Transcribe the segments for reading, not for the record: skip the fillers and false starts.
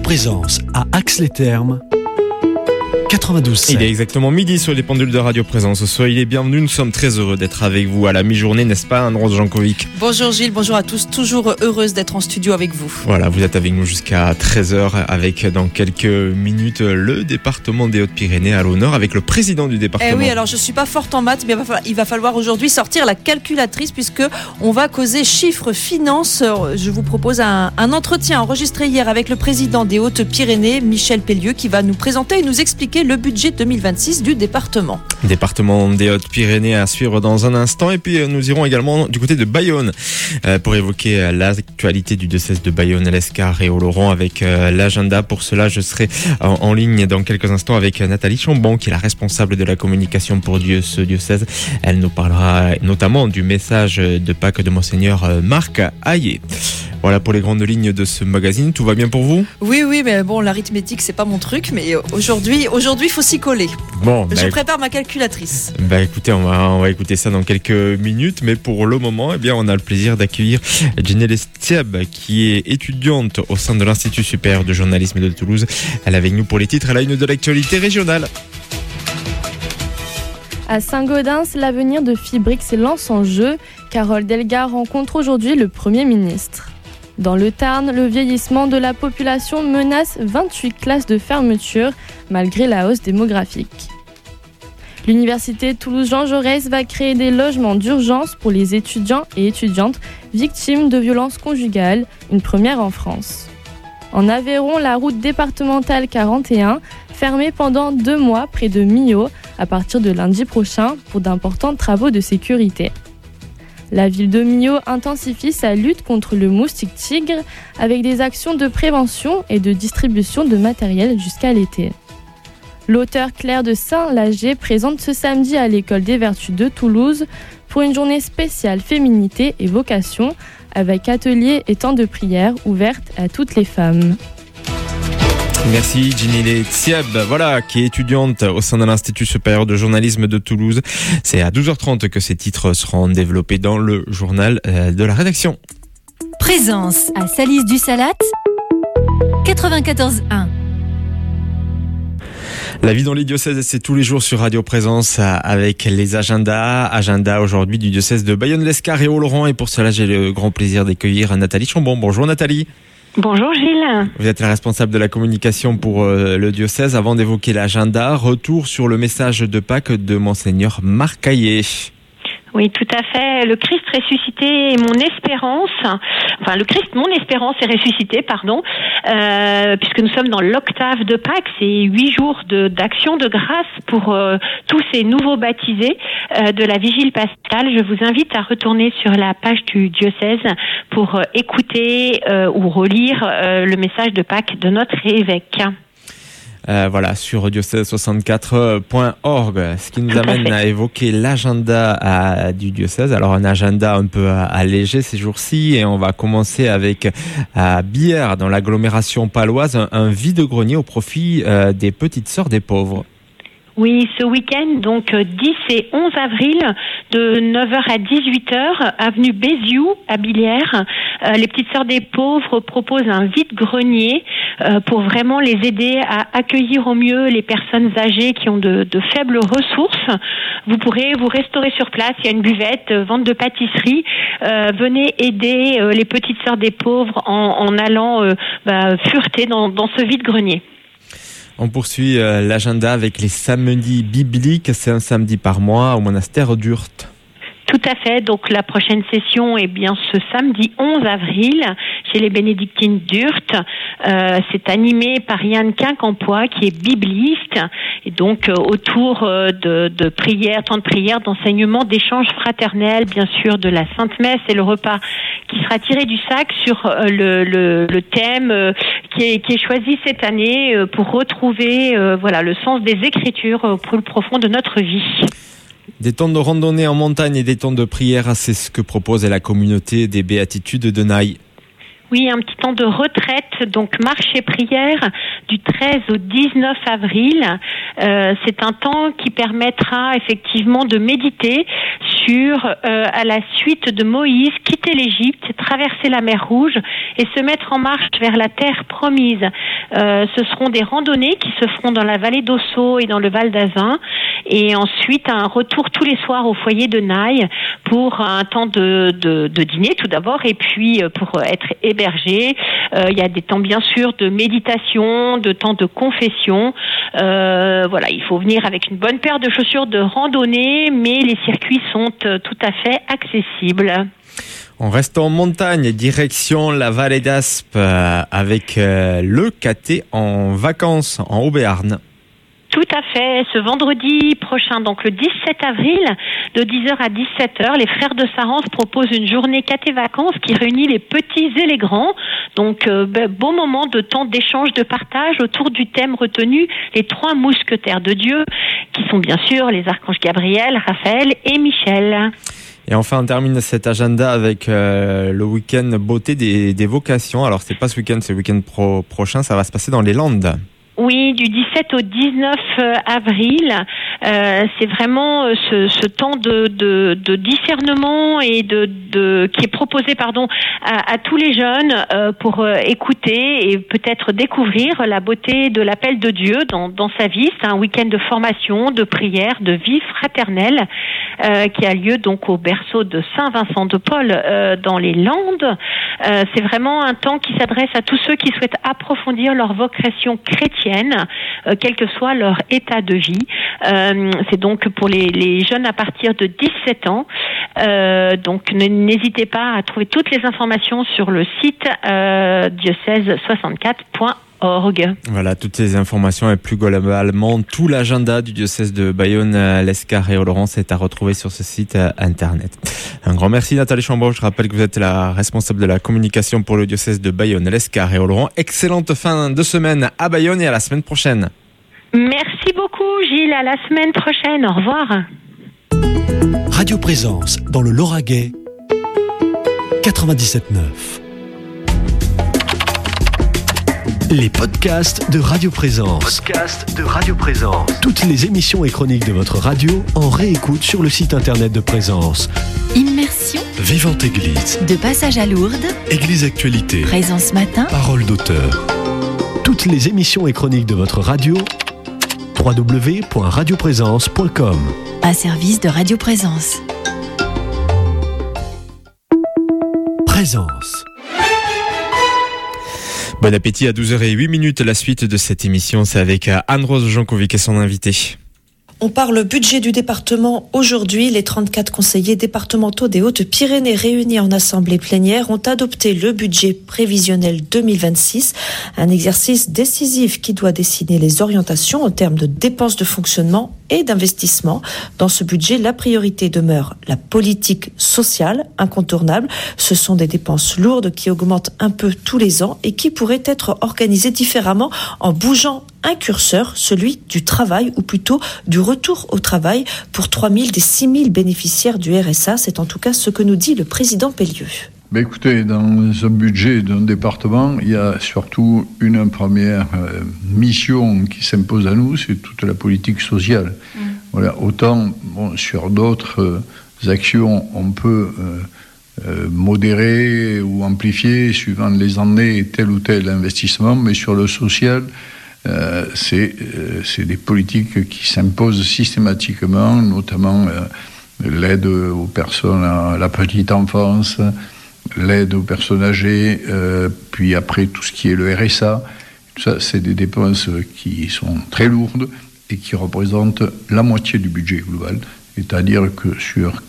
Présence à Ax-les-Thermes 92.7. Il est exactement midi sur les pendules de Radio Présence. Soyez les bienvenus, nous sommes très heureux d'être avec vous à la mi-journée, n'est-ce pas, Anne-Rose Jankovic? Bonjour Gilles, bonjour à tous, toujours heureuse d'être en studio avec vous. Voilà, vous êtes avec nous jusqu'à 13h avec dans quelques minutes le département des Hautes-Pyrénées à l'honneur avec le président du département. Eh oui, alors je suis pas forte en maths, mais il va falloir aujourd'hui sortir la calculatrice puisque on va causer chiffres, finances. Je vous propose un entretien enregistré hier avec le président des Hautes-Pyrénées, Michel Pellieu, qui va nous présenter et nous expliquer le budget 2026 du département. Département des Hautes-Pyrénées à suivre dans un instant. Et puis nous irons également du côté de Bayonne pour évoquer l'actualité du diocèse de Bayonne, l'Escar et Oloron avec l'agenda. Pour cela, je serai en ligne dans quelques instants avec Nathalie Chambon, qui est la responsable de la communication pour ce diocèse. Elle nous parlera notamment du message de Pâques de Monseigneur Marc Hayet. Voilà pour les grandes lignes de ce magazine. Tout va bien pour vous? Oui, mais bon, l'arithmétique, c'est pas mon truc, mais aujourd'hui, il faut s'y coller. Bon, je prépare ma calculatrice. Écoutez, on va écouter ça dans quelques minutes, mais pour le moment, on a le plaisir d'accueillir Ginelle Stieb, qui est étudiante au sein de l'Institut supérieur de journalisme de Toulouse. Elle est avec nous pour les titres à la une de l'actualité régionale. À Saint-Gaudens, l'avenir de Fibrix lance en jeu. Carole Delga rencontre aujourd'hui le Premier ministre. Dans le Tarn, le vieillissement de la population menace 28 classes de fermeture malgré la hausse démographique. L'université Toulouse-Jean Jaurès va créer des logements d'urgence pour les étudiants et étudiantes victimes de violences conjugales, une première en France. En Aveyron, la route départementale 41, fermée pendant 2 mois près de Millau à partir de lundi prochain pour d'importants travaux de sécurité. La ville de Millau intensifie sa lutte contre le moustique tigre avec des actions de prévention et de distribution de matériel jusqu'à l'été. L'auteur Claire de Saint-Lager présente ce samedi à l'École des Vertus de Toulouse pour une journée spéciale féminité et vocation avec ateliers et temps de prière ouvertes à toutes les femmes. Merci Ginelle Stieb, qui est étudiante au sein de l'Institut supérieur de journalisme de Toulouse. C'est à 12h30 que ces titres seront développés dans le journal de la rédaction. Présence à Salis-du-Salat 94.1. La vie dans les diocèses, c'est tous les jours sur Radio Présence avec les agendas. Agenda aujourd'hui du diocèse de Bayonne, l'Escar et Oloron. Et pour cela, j'ai le grand plaisir d'accueillir Nathalie Chambon. Bonjour Nathalie. Bonjour Gilles. Vous êtes la responsable de la communication pour le diocèse. Avant d'évoquer l'agenda, retour sur le message de Pâques de Monseigneur Marc Hayet. Oui, tout à fait. Le Christ ressuscité est mon espérance. Enfin, le Christ, mon espérance est ressuscité, puisque nous sommes dans l'octave de Pâques. C'est 8 jours d'action de grâce pour tous ces nouveaux baptisés de la Vigile pascale. Je vous invite à retourner sur la page du diocèse pour écouter ou relire le message de Pâques de notre évêque. Sur diocèse64.org, ce qui nous amène à évoquer l'agenda du diocèse. Alors un agenda un peu allégé ces jours-ci, et on va commencer avec à Bière, dans l'agglomération paloise, un vide-grenier au profit des petites sœurs des pauvres. Oui, ce week-end, donc 10 et 11 avril, de 9h à 18h, avenue Béziou, à Bilière, les Petites Sœurs des Pauvres proposent un vide-grenier pour vraiment les aider à accueillir au mieux les personnes âgées qui ont de faibles ressources. Vous pourrez vous restaurer sur place, il y a une buvette, vente de pâtisserie. Venez aider les Petites Sœurs des Pauvres en allant fureter dans ce vide-grenier. On poursuit l'agenda avec les samedis bibliques. C'est un samedi par mois au monastère d'Urt. Tout à fait. Donc la prochaine session est bien ce samedi 11 avril chez les bénédictines d'Urt. C'est animé par Yann Quincampoix qui est bibliste, et donc autour de prières, temps de prière, d'enseignement, d'échanges fraternels, bien sûr, de la Sainte Messe et le repas qui sera tiré du sac sur le thème qui est choisi cette année pour retrouver le sens des Écritures au plus profond de notre vie. Des temps de randonnée en montagne et des temps de prière, c'est ce que propose la communauté des Béatitudes de Naï. Oui, un petit temps de retraite, donc marche et prière du 13 au 19 avril. C'est un temps qui permettra effectivement de méditer sur, à la suite de Moïse, quitter l'Égypte, traverser la mer Rouge et se mettre en marche vers la terre promise. Ce seront des randonnées qui se feront dans la vallée d'Osso et dans le Val d'Azun, et ensuite un retour tous les soirs au foyer de Naï pour un temps de dîner tout d'abord, et puis pour être hébergé. Il y a des temps bien sûr de méditation, de temps de confession. Voilà, il faut venir avec une bonne paire de chaussures de randonnée, mais les circuits sont tout à fait accessibles. On reste en montagne, direction la vallée d'Aspe avec le KT en vacances en Haut-Béarn. Tout à fait. Ce vendredi prochain, donc le 17 avril, de 10h à 17h, les Frères de Sarance proposent une journée KT Vacances qui réunit les petits et les grands. Donc, beau moment de temps d'échange, de partage autour du thème retenu, les 3 mousquetaires de Dieu, qui sont bien sûr les archanges Gabriel, Raphaël et Michel. Et enfin, on termine cet agenda avec le week-end beauté des vocations. Alors, c'est pas ce week-end, c'est le week-end prochain. Ça va se passer dans les Landes. Oui, du 17 au 19 avril, c'est vraiment ce temps de discernement et qui est proposé à tous les jeunes pour écouter et peut-être découvrir la beauté de l'appel de Dieu dans sa vie. C'est un week-end de formation, de prière, de vie fraternelle qui a lieu donc au berceau de Saint-Vincent de Paul dans les Landes. C'est vraiment un temps qui s'adresse à tous ceux qui souhaitent approfondir leur vocation chrétienne, quel que soit leur état de vie. C'est donc pour les jeunes à partir de 17 ans. Donc n'hésitez pas à trouver toutes les informations sur le site diocèse64.org. Voilà, toutes ces informations et plus globalement tout l'agenda du diocèse de Bayonne, l'Escar et Oloron est à retrouver sur ce site internet. Un grand merci Nathalie Chambon. Je rappelle que vous êtes la responsable de la communication pour le diocèse de Bayonne, l'Escar et Oloron. Excellente fin de semaine à Bayonne et à la semaine prochaine. Merci beaucoup Gilles, à la semaine prochaine, au revoir. Radio Présence dans le Lauragais 97.9. Les podcasts de Radio Présence. Toutes les émissions et chroniques de votre radio en réécoute sur le site internet de Présence. Immersion, Vivante Église, de passage à Lourdes, Église Actualité, Présence Matin, Parole d'auteur. Toutes les émissions et chroniques de votre radio, www.radioprésence.com. un service de Radio Présence. Présence. Bon appétit à 12h08, la suite de cette émission, c'est avec Anne-Rose Jankovic et son invité. On parle budget du département aujourd'hui. Les 34 conseillers départementaux des Hautes-Pyrénées réunis en assemblée plénière ont adopté le budget prévisionnel 2026, un exercice décisif qui doit dessiner les orientations en termes de dépenses de fonctionnement et d'investissement. Dans ce budget, la priorité demeure la politique sociale, incontournable. Ce sont des dépenses lourdes qui augmentent un peu tous les ans et qui pourraient être organisées différemment en bougeant un curseur, celui du travail, ou plutôt du retour au travail pour 3 000 des 6 000 bénéficiaires du RSA. C'est en tout cas ce que nous dit le président Pellieu. Écoutez, dans un budget d'un département, il y a surtout une première mission qui s'impose à nous, c'est toute la politique sociale. Voilà, autant sur d'autres actions, on peut modérer ou amplifier, suivant les années, tel ou tel investissement, mais sur le social, c'est des politiques qui s'imposent systématiquement, notamment l'aide aux personnes à la petite enfance, l'aide aux personnes âgées, puis après tout ce qui est le RSA. Tout ça, c'est des dépenses qui sont très lourdes et qui représentent la moitié du budget global. C'est-à-dire que sur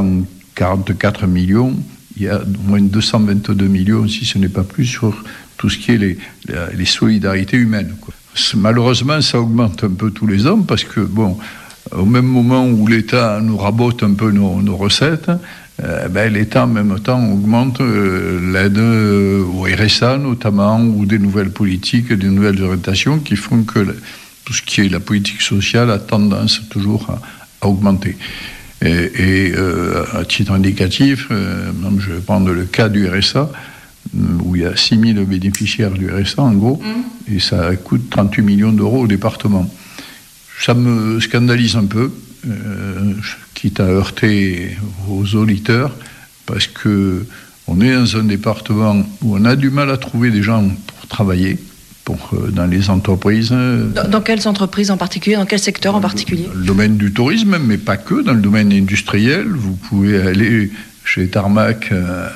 444 millions, il y a au moins 222 millions, si ce n'est pas plus, sur tout ce qui est les solidarités humaines, quoi. Malheureusement, ça augmente un peu tous les ans parce que, au même moment où l'État nous rabote un peu nos recettes, l'État en même temps augmente l'aide au RSA notamment, ou des nouvelles politiques, des nouvelles orientations qui font que tout ce qui est la politique sociale a tendance toujours à augmenter. Et à titre indicatif, je vais prendre le cas du RSA. où il y a 6 000 bénéficiaires du RSA, en gros, et ça coûte 38 millions d'euros au département. Ça me scandalise un peu, quitte à heurter aux auditeurs, parce qu'on est dans un département où on a du mal à trouver des gens pour travailler, dans les entreprises. Dans quelles entreprises en particulier? Dans quel secteur en particulier? Dans le domaine du tourisme, mais pas que, dans le domaine industriel. Vous pouvez aller chez Tarmac,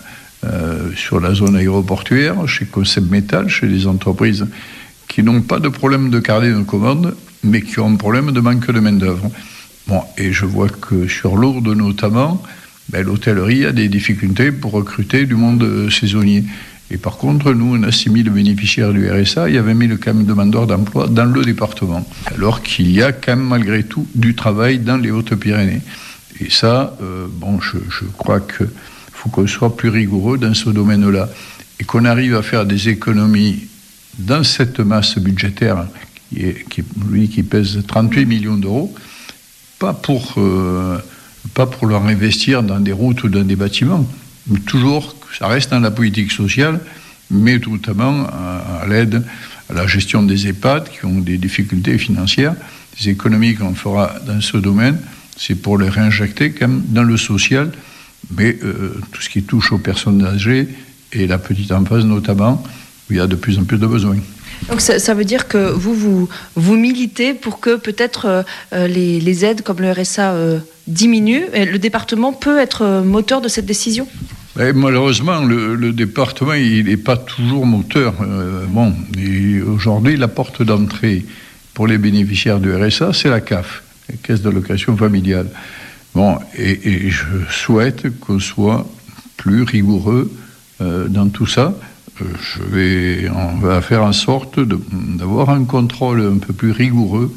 sur la zone aéroportuaire, chez Concept Metal, chez des entreprises qui n'ont pas de problème de carnet de commande, mais qui ont un problème de manque de main-d'œuvre. Bon, et je vois que sur Lourdes notamment, l'hôtellerie a des difficultés pour recruter du monde saisonnier. Et par contre, nous, on a 6 000 bénéficiaires du RSA, il y a 20 000 quand même demandeurs d'emploi dans le département. Alors qu'il y a quand même malgré tout du travail dans les Hautes-Pyrénées. Et ça, je crois qu'il faut qu'on soit plus rigoureux dans ce domaine-là. Et qu'on arrive à faire des économies dans cette masse budgétaire qui pèse 38 millions d'euros, pas pour leur investir dans des routes ou dans des bâtiments, mais toujours, ça reste dans la politique sociale, mais notamment à l'aide à la gestion des EHPAD qui ont des difficultés financières. Les économies qu'on fera dans ce domaine, c'est pour les réinjecter quand même dans le social, mais tout ce qui touche aux personnes âgées et la petite enfance notamment, où il y a de plus en plus de besoins. Donc ça veut dire que vous militez pour que peut-être les aides comme le RSA diminuent, et le département peut être moteur de cette décision? Malheureusement, le département, il n'est pas toujours moteur. Et aujourd'hui, la porte d'entrée pour les bénéficiaires du RSA, c'est la CAF, la Caisse d'allocation familiale. Et je souhaite qu'on soit plus rigoureux dans tout ça. On va faire en sorte d'avoir un contrôle un peu plus rigoureux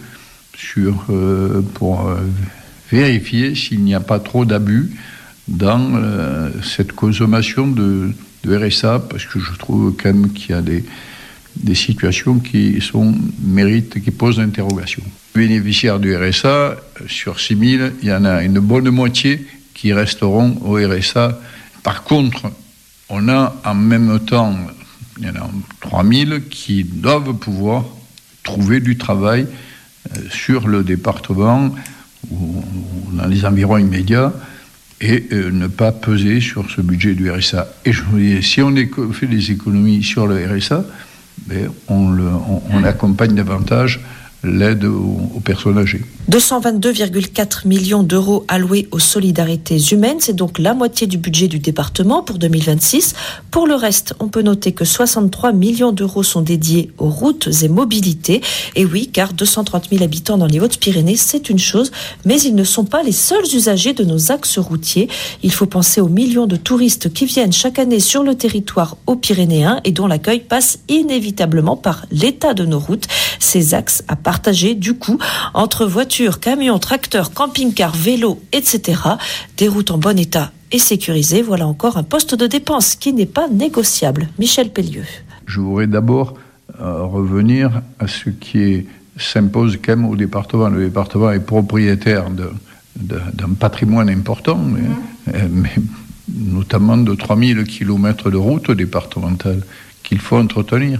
pour vérifier s'il n'y a pas trop d'abus dans cette consommation de RSA, parce que je trouve quand même qu'il y a des situations qui posent interrogation. Les bénéficiaires du RSA, sur 6 000, il y en a une bonne moitié qui resteront au RSA. Par contre, on a en même temps, il y en a 3 000 qui doivent pouvoir trouver du travail sur le département ou dans les environs immédiats et ne pas peser sur ce budget du RSA. Et je vous dis, si on fait des économies sur le RSA, on accompagne davantage l'aide aux personnes âgées. 222,4 millions d'euros alloués aux solidarités humaines, c'est donc la moitié du budget du département pour 2026. Pour le reste, on peut noter que 63 millions d'euros sont dédiés aux routes et mobilités. Et oui, car 230 000 habitants dans les Hautes-Pyrénées, c'est une chose, mais ils ne sont pas les seuls usagers de nos axes routiers. Il faut penser aux millions de touristes qui viennent chaque année sur le territoire haut-pyrénéen et dont l'accueil passe inévitablement par l'état de nos routes. Ces axes à partager, du coup, entre voitures, camions, tracteurs, camping-cars, vélos, etc. Des routes en bon état et sécurisées, voilà encore un poste de dépense qui n'est pas négociable. Michel Pellieu. Je voudrais d'abord revenir à ce qui s'impose quand même au département. Le département est propriétaire d'un patrimoine important, mais notamment de 3000 kilomètres de routes départementales qu'il faut entretenir,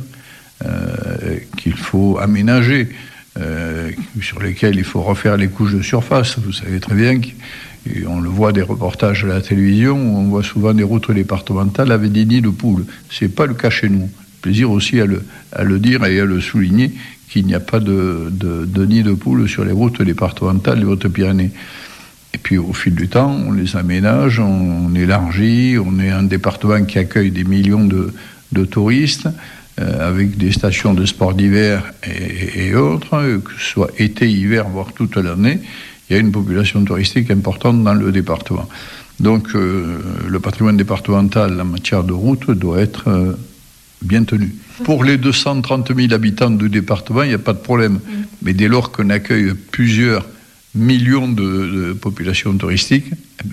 qu'il faut aménager, sur lesquels il faut refaire les couches de surface. Vous savez très bien qu'on le voit des reportages à la télévision où on voit souvent des routes départementales avec des nids de poules. C'est pas le cas chez nous. Plaisir aussi à le dire et à le souligner qu'il n'y a pas de nids de poules sur les routes départementales des Hautes-Pyrénées. Et puis au fil du temps, on les aménage, on élargit, on est un département qui accueille des millions de touristes, avec des stations de sport d'hiver et autres, que ce soit été, hiver, voire toute l'année, il y a une population touristique importante dans le département. Donc le patrimoine départemental en matière de route doit être bien tenu. Pour les 230 000 habitants du département, il n'y a pas de problème. Mais dès lors qu'on accueille plusieurs millions de populations touristiques,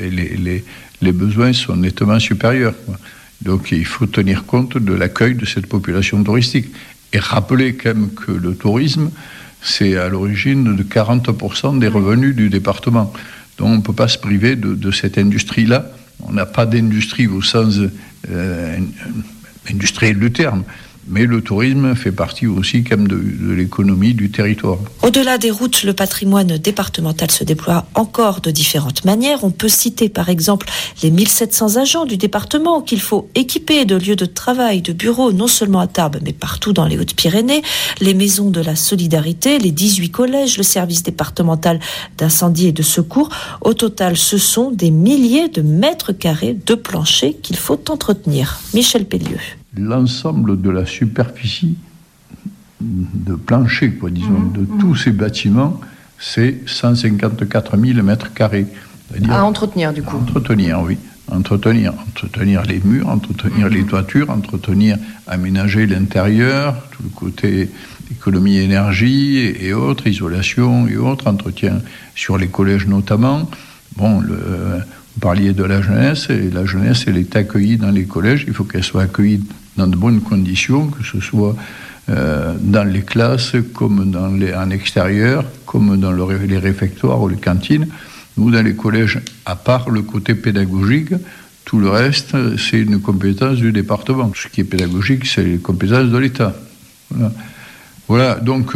les besoins sont nettement supérieurs. Donc il faut tenir compte de l'accueil de cette population touristique. Et rappeler quand même que le tourisme, c'est à l'origine de 40% des revenus du département. Donc on ne peut pas se priver de cette industrie-là. On n'a pas d'industrie au sens industriel du terme. Mais le tourisme fait partie aussi quand même de l'économie du territoire. Au-delà des routes, le patrimoine départemental se déploie encore de différentes manières. On peut citer par exemple les 1700 agents du département qu'il faut équiper de lieux de travail, de bureaux, non seulement à Tarbes, mais partout dans les Hautes-Pyrénées, les maisons de la solidarité, les 18 collèges, le service départemental d'incendie et de secours. Au total, ce sont des milliers de mètres carrés de planchers qu'il faut entretenir. Michel Pellieu. L'ensemble de la superficie de plancher, disons, de tous ces bâtiments, c'est 154 000 mètres carrés. C'est-à-dire à entretenir, du coup. Entretenir, oui. Entretenir les murs, entretenir les toitures, aménager l'intérieur, tout le côté économie énergie et autres, isolation et autres, entretien sur les collèges notamment. Vous parliez de la jeunesse, et la jeunesse, elle est accueillie dans les collèges. Il faut qu'elle soit accueillie dans de bonnes conditions, que ce soit dans les classes, comme en extérieur, comme dans les réfectoires ou les cantines. Nous, dans les collèges, à part le côté pédagogique, tout le reste, c'est une compétence du département. Ce qui est pédagogique, c'est les compétences de l'État. Voilà. Donc,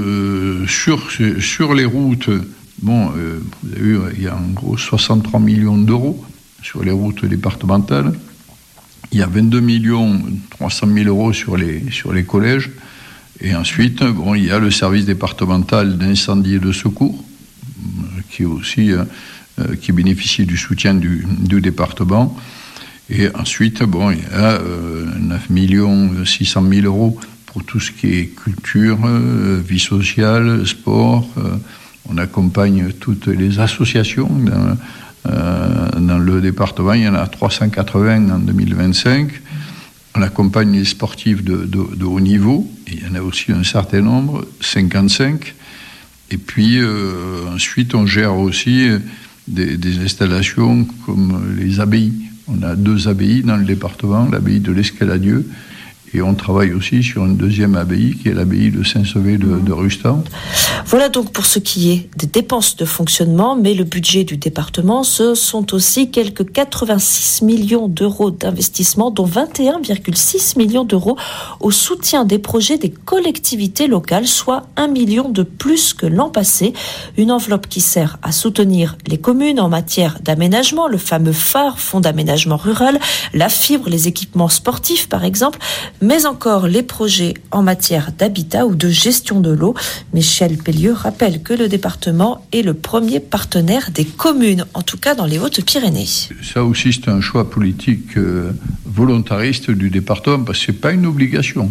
sur les routes, vous avez vu, il y a en gros 63 millions d'euros sur les routes départementales. Il y a 22 300 000 euros sur les collèges. Et ensuite, il y a le service départemental d'incendie et de secours, qui est aussi qui bénéficie du soutien du département. Et ensuite, il y a 9 600 000 euros pour tout ce qui est culture, vie sociale, sport. On accompagne toutes les associations dans le département. Il y en a 380 en 2025. On accompagne les sportifs de haut niveau. Et il y en a aussi un certain nombre, 55. Et puis ensuite, on gère aussi des installations comme les abbayes. On a 2 abbayes dans le département, l'abbaye de l'Escaladieu. Et on travaille aussi sur une deuxième abbaye, qui est l'abbaye de Saint-Sauvé de Rustan. Voilà donc pour ce qui est des dépenses de fonctionnement, mais le budget du département, ce sont aussi quelques 86 millions d'euros d'investissement, dont 21,6 millions d'euros au soutien des projets des collectivités locales, soit 1 million de plus que l'an passé. Une enveloppe qui sert à soutenir les communes en matière d'aménagement, le fameux phare, fonds d'aménagement rural, la fibre, les équipements sportifs par exemple, mais encore les projets en matière d'habitat ou de gestion de l'eau. Michel Pellieu rappelle que le département est le premier partenaire des communes, en tout cas dans les Hautes-Pyrénées. Ça aussi, c'est un choix politique volontariste du département, parce que ce n'est pas une obligation.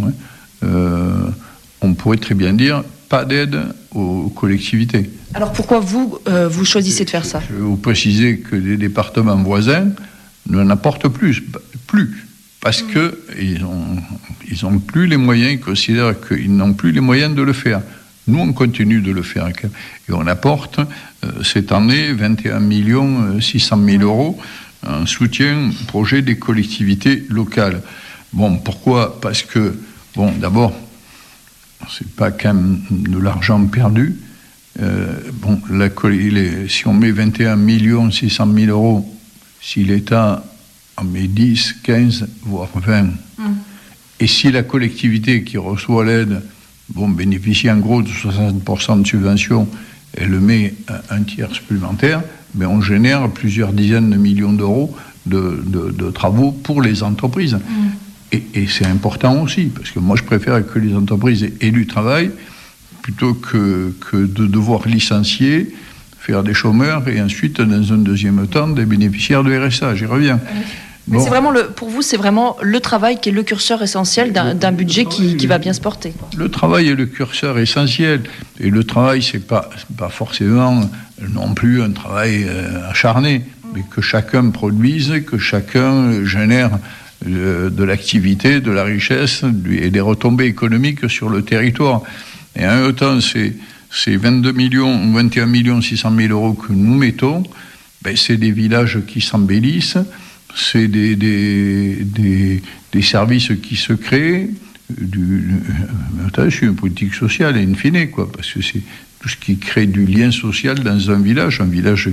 On pourrait très bien dire pas d'aide aux collectivités. Alors pourquoi vous choisissez de faire ça ? Je vais vous préciser que les départements voisins n'en apportent plus. Parce qu'ils n'ont plus les moyens, ils considèrent qu'ils n'ont plus les moyens de le faire. Nous, on continue de le faire. Et on apporte, cette année, 21 600 000 euros en soutien au projet des collectivités locales. Pourquoi ? Parce que, d'abord, c'est pas quand même de l'argent perdu. Si on met 21 600 000 euros, si l'État en met 10, 15, voire 20. Et si la collectivité qui reçoit l'aide bénéficie en gros de 60% de subvention, elle met un tiers supplémentaire, on génère plusieurs dizaines de millions d'euros de travaux pour les entreprises. Et c'est important aussi, parce que moi je préfère que les entreprises aient du travail plutôt que de devoir licencier, faire des chômeurs et ensuite, dans un deuxième temps, des bénéficiaires de RSA. J'y reviens. Mais c'est vraiment pour vous, c'est vraiment le travail qui est le curseur essentiel d'un budget qui va bien se porter. Le travail est le curseur essentiel. Et le travail, c'est pas forcément non plus un travail acharné, mais que chacun produise, que chacun génère de l'activité, de la richesse et des retombées économiques sur le territoire. Et en même temps, c'est 21 600 000 euros que nous mettons, c'est des villages qui s'embellissent, c'est des services qui se créent, c'est une politique sociale in fine, parce que c'est tout ce qui crée du lien social dans un village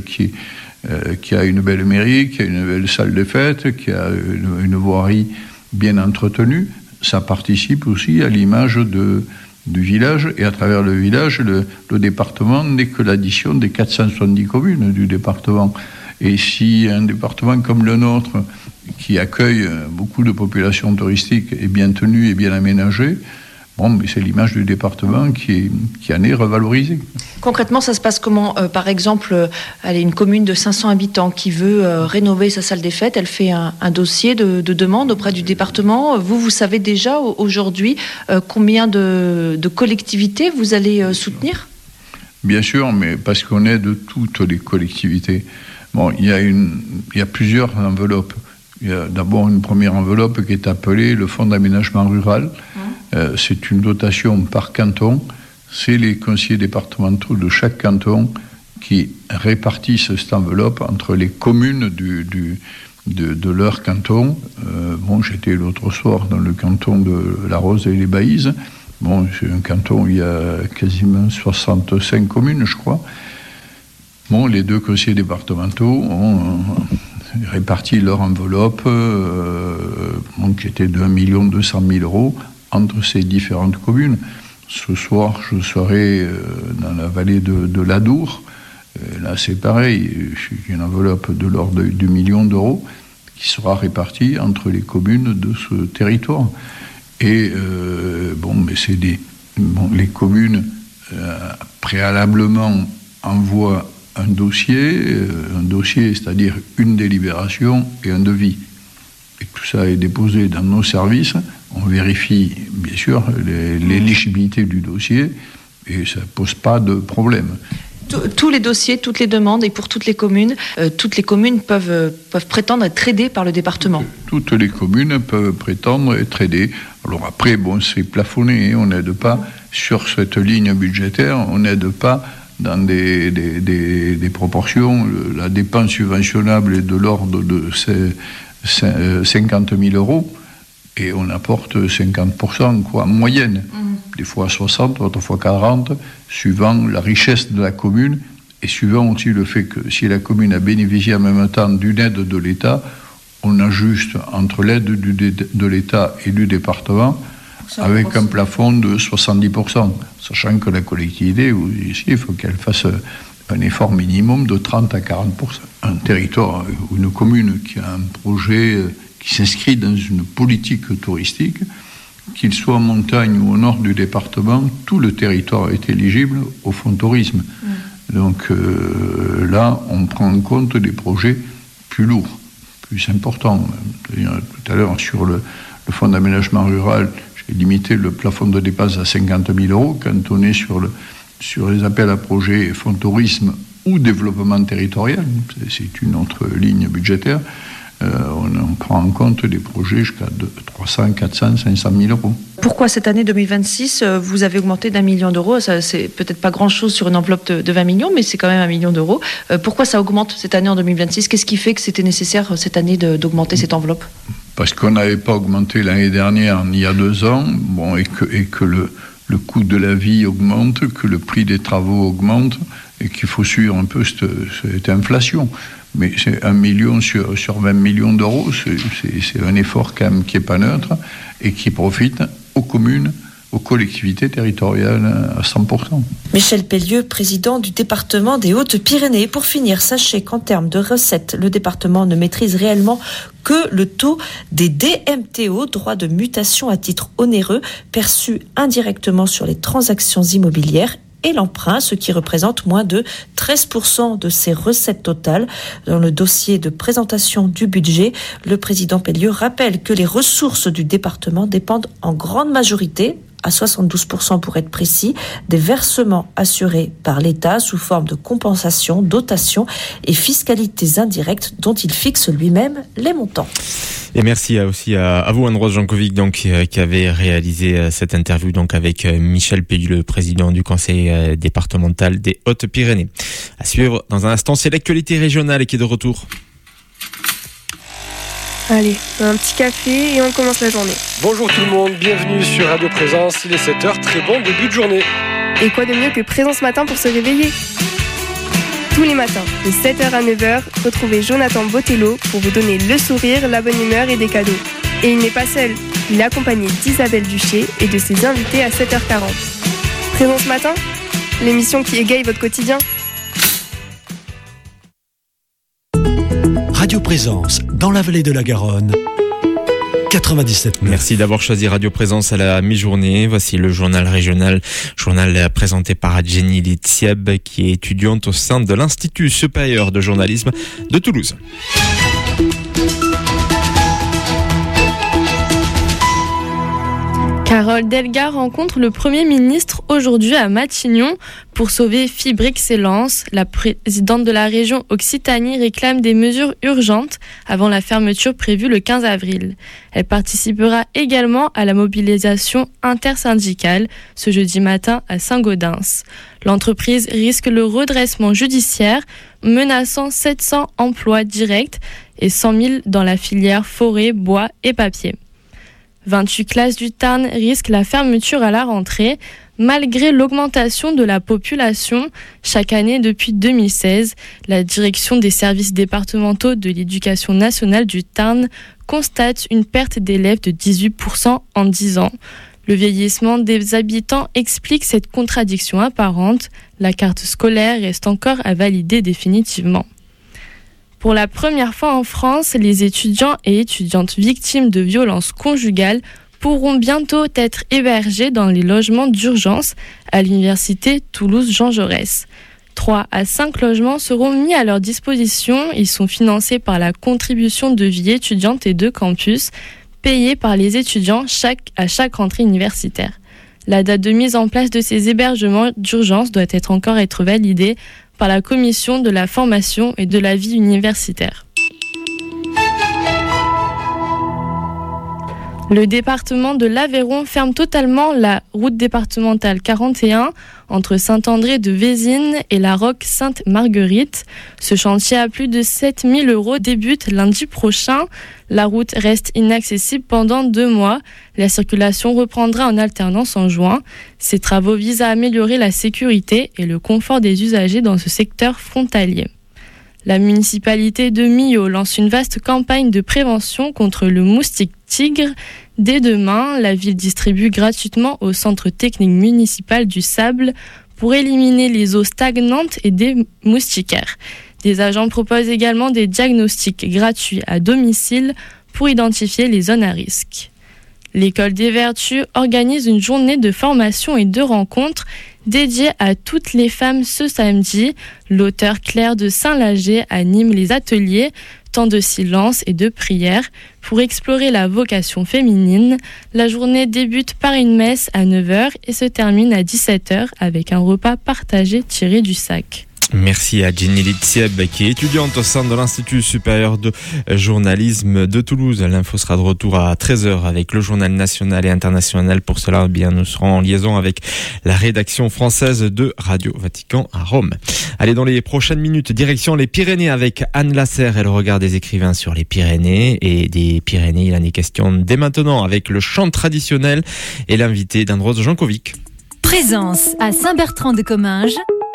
qui a une belle mairie, qui a une belle salle de fête, qui a une voirie bien entretenu, ça participe aussi à l'image du village, et à travers le village, le département n'est que l'addition des 470 communes du département. Et si un département comme le nôtre, qui accueille beaucoup de populations touristiques, est bien tenu et bien aménagé, mais c'est l'image du département qui en est revalorisée. Concrètement, ça se passe comment ? Par exemple, une commune de 500 habitants qui veut rénover sa salle des fêtes, elle fait un dossier de demande auprès du département. Vous savez déjà aujourd'hui combien de collectivités vous allez soutenir ? Bien sûr, mais parce qu'on aide toutes les collectivités. Il y a plusieurs enveloppes. Il y a d'abord une première enveloppe qui est appelée le Fonds d'aménagement rural. C'est une dotation par canton. C'est les conseillers départementaux de chaque canton qui répartissent cette enveloppe entre les communes de leur canton. J'étais l'autre soir dans le canton de La Rose et les Baïses. C'est un canton où il y a quasiment 65 communes, je crois. Les deux conseillers départementaux ont réparti leur enveloppe, qui était de 1 200 000 euros, entre ces différentes communes. Ce soir, je serai dans la vallée de l'Adour. Là, c'est pareil. Une enveloppe de l'ordre de 1 million d'euros qui sera répartie entre les communes de ce territoire. Et les communes préalablement envoient un dossier, c'est-à-dire une délibération et un devis. Et tout ça est déposé dans nos services. On vérifie, bien sûr, l'éligibilité du dossier et ça ne pose pas de problème. Tous les dossiers, toutes les demandes et pour toutes les communes peuvent prétendre être aidées par le département. Toutes les communes peuvent prétendre être aidées. Alors après, c'est plafonné, on n'aide pas sur cette ligne budgétaire, on n'aide pas dans des proportions. La dépense subventionnable est de l'ordre de 50 000 euros et on apporte 50%, en moyenne. Des fois 60, d'autres fois 40, suivant la richesse de la commune et suivant aussi le fait que si la commune a bénéficié en même temps d'une aide de l'État, on ajuste entre l'aide de l'État et du département avec un plafond de 70%, sachant que la collectivité, ici, il faut qu'elle fasse un effort minimum de 30 à 40%. Un territoire ou une commune qui a un projet qui s'inscrit dans une politique touristique, qu'il soit en montagne ou au nord du département, tout le territoire est éligible au fonds tourisme. Donc là, on prend en compte des projets plus lourds, plus importants. Tout à l'heure, sur le fonds d'aménagement rural, j'ai limité le plafond de dépenses à 50 000 euros. Quand on est sur les appels à projets fonds tourisme ou développement territorial, c'est une autre ligne budgétaire, on prend en compte des projets jusqu'à 300, 400, 500 000 euros. Pourquoi cette année 2026, vous avez augmenté d'1 million d'euros ? Ça, c'est peut-être pas grand-chose sur une enveloppe de 20 millions, mais c'est quand même 1 million d'euros. Pourquoi ça augmente cette année en 2026 ? Qu'est-ce qui fait que c'était nécessaire cette année d'augmenter cette enveloppe ? Parce qu'on n'avait pas augmenté l'année dernière, il y a 2 ans, et que le coût de la vie augmente, que le prix des travaux augmente, et qu'il faut suivre un peu cette inflation. Mais c'est 1 million sur 20 millions d'euros, c'est un effort quand même qui n'est pas neutre et qui profite aux communes, aux collectivités territoriales à 100%. Michel Pellieu, président du département des Hautes-Pyrénées. Pour finir, sachez qu'en termes de recettes, le département ne maîtrise réellement que le taux des DMTO, droits de mutation à titre onéreux, perçus indirectement sur les transactions immobilières et l'emprunt, ce qui représente moins de 13% de ses recettes totales. Dans le dossier de présentation du budget, le président Pellieu rappelle que les ressources du département dépendent en grande majorité, à 72% pour être précis, des versements assurés par l'État sous forme de compensation, dotation et fiscalités indirectes dont il fixe lui-même les montants. Et merci aussi à vous, Anne-Rose Jankovic, qui avait réalisé cette interview avec Michel Pellieu, le président du conseil départemental des Hautes-Pyrénées. À suivre dans un instant, c'est l'actualité régionale qui est de retour. Allez, un petit café et on commence la journée. Bonjour tout le monde, bienvenue sur Radio Présence, il est 7h, très bon début de journée. Et quoi de mieux que Présence Matin pour se réveiller ? Tous les matins, de 7h à 9h, retrouvez Jonathan Botello pour vous donner le sourire, la bonne humeur et des cadeaux. Et il n'est pas seul. Il est accompagné d'Isabelle Duché et de ses invités à 7h40. Présence Matin, l'émission qui égaye votre quotidien. Radio Présence, dans la vallée de la Garonne, 97.9. Merci d'avoir choisi Radio Présence à la mi-journée. Voici le journal régional, journal présenté par Jenny Litzieb, qui est étudiante au sein de l'Institut supérieur de journalisme de Toulouse. Carole Delga rencontre le Premier ministre aujourd'hui à Matignon pour sauver Fibrexcellence. La présidente de la région Occitanie réclame des mesures urgentes avant la fermeture prévue le 15 avril. Elle participera également à la mobilisation intersyndicale ce jeudi matin à Saint-Gaudens. L'entreprise risque le redressement judiciaire, menaçant 700 emplois directs et 100 000 dans la filière forêt, bois et papier. 28 classes du Tarn risquent la fermeture à la rentrée, malgré l'augmentation de la population chaque année depuis 2016. La direction des services départementaux de l'éducation nationale du Tarn constate une perte d'élèves de 18% en 10 ans. Le vieillissement des habitants explique cette contradiction apparente. La carte scolaire reste encore à valider définitivement. Pour la première fois en France, les étudiants et étudiantes victimes de violences conjugales pourront bientôt être hébergés dans les logements d'urgence à l'université Toulouse-Jean Jaurès. 3 à 5 logements seront mis à leur disposition. Ils sont financés par la contribution de vie étudiante et de campus, payée par les étudiants à chaque rentrée universitaire. La date de mise en place de ces hébergements d'urgence doit encore être validée par la commission de la formation et de la vie universitaire. Le département de l'Aveyron ferme totalement la route départementale 41 entre Saint-André de Vézines et la Roque Sainte-Marguerite. Ce chantier à plus de 7 000 € débute lundi prochain. La route reste inaccessible pendant 2 mois. La circulation reprendra en alternance en juin. Ces travaux visent à améliorer la sécurité et le confort des usagers dans ce secteur frontalier. La municipalité de Millau lance une vaste campagne de prévention contre le moustique tigre. Dès demain, la ville distribue gratuitement au centre technique municipal du Sable pour éliminer les eaux stagnantes et des moustiquaires. Des agents proposent également des diagnostics gratuits à domicile pour identifier les zones à risque. L'école des Vertus organise une journée de formation et de rencontres dédiée à toutes les femmes ce samedi. L'auteure Claire de Saint-Lager anime les ateliers temps de silence et de prière pour explorer la vocation féminine. La journée débute par une messe à 9h et se termine à 17h avec un repas partagé tiré du sac. Merci à Jenny Litzieb, qui est étudiante au sein de l'Institut supérieur de journalisme de Toulouse. L'info sera de retour à 13h avec le journal national et international. Pour cela, nous serons en liaison avec la rédaction française de Radio Vatican à Rome. Allez, dans les prochaines minutes, direction les Pyrénées avec Anne Lasserre et le regard des écrivains sur les Pyrénées. Et des Pyrénées, il en est question dès maintenant avec le chant traditionnel et l'invité d'Andros Jankovic. Présence à Saint-Bertrand-de-Comminges.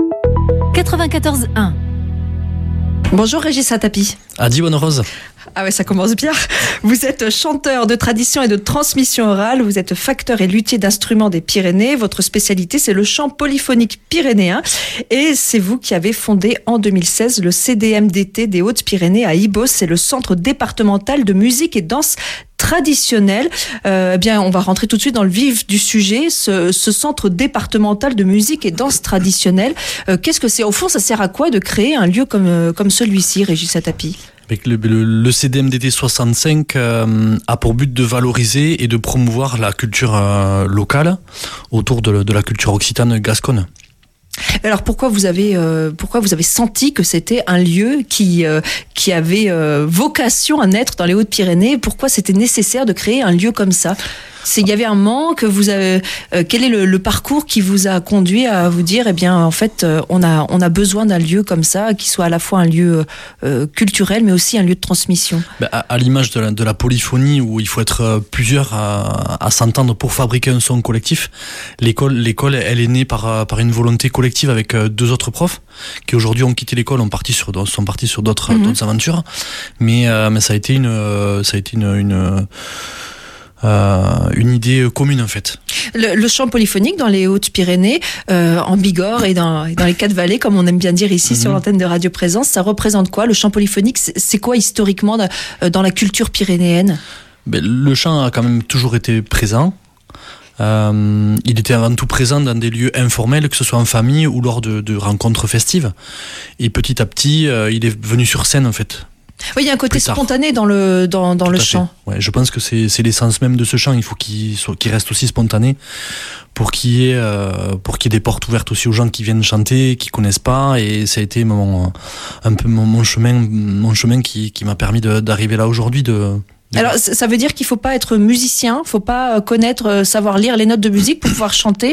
94.1. Bonjour Régis Atapi. Adi Bonne Rose. Ah ouais, ça commence bien. Vous êtes chanteur de tradition et de transmission orale, vous êtes facteur et luthier d'instruments des Pyrénées. Votre spécialité, c'est le chant polyphonique pyrénéen. Et c'est vous qui avez fondé en 2016 le CDMDT des Hautes-Pyrénées à Ibos. C'est le Centre départemental de musique et danse traditionnelle. On va rentrer tout de suite dans le vif du sujet. Ce centre départemental de musique et danse traditionnelle, qu'est-ce que c'est ? Au fond, ça sert à quoi de créer un lieu comme celui-ci, Régis Atapi ? Avec le CDMDT 65 a pour but de valoriser et de promouvoir la culture locale autour de la culture occitane gasconne. Alors pourquoi vous avez senti que c'était un lieu qui avait vocation à naître dans les Hautes-Pyrénées ? Pourquoi c'était nécessaire de créer un lieu comme ça ? Il y avait un manque, quel est le parcours qui vous a conduit à vous dire, eh bien, en fait, on a besoin d'un lieu comme ça, qui soit à la fois un lieu culturel, mais aussi un lieu de transmission. À l'image de la polyphonie, où il faut être plusieurs à s'entendre pour fabriquer un son collectif, l'école, elle est née par une volonté collective avec 2 autres profs, qui aujourd'hui ont quitté l'école, sont partis sur d'autres aventures, mais ça a été une idée commune en fait. Le chant polyphonique dans les Hautes-Pyrénées, en Bigorre et dans les 4 vallées, comme on aime bien dire ici sur l'antenne de Radio Présence, ça représente quoi? Le chant polyphonique, c'est quoi historiquement dans la culture pyrénéenne? Le chant a quand même toujours été présent. Il était avant tout présent dans des lieux informels, que ce soit en famille ou lors de rencontres festives. Et petit à petit, il est venu sur scène en fait. Oui, il y a un côté spontané dans le chant. Ouais, je pense que c'est l'essence même de ce chant. Il faut qu'il reste aussi spontané pour qu'il y ait des portes ouvertes aussi aux gens qui viennent chanter, qui connaissent pas. Et ça a été un peu mon chemin qui m'a permis d'arriver là aujourd'hui. Alors, ça veut dire qu'il faut pas être musicien, faut pas savoir lire les notes de musique pour pouvoir chanter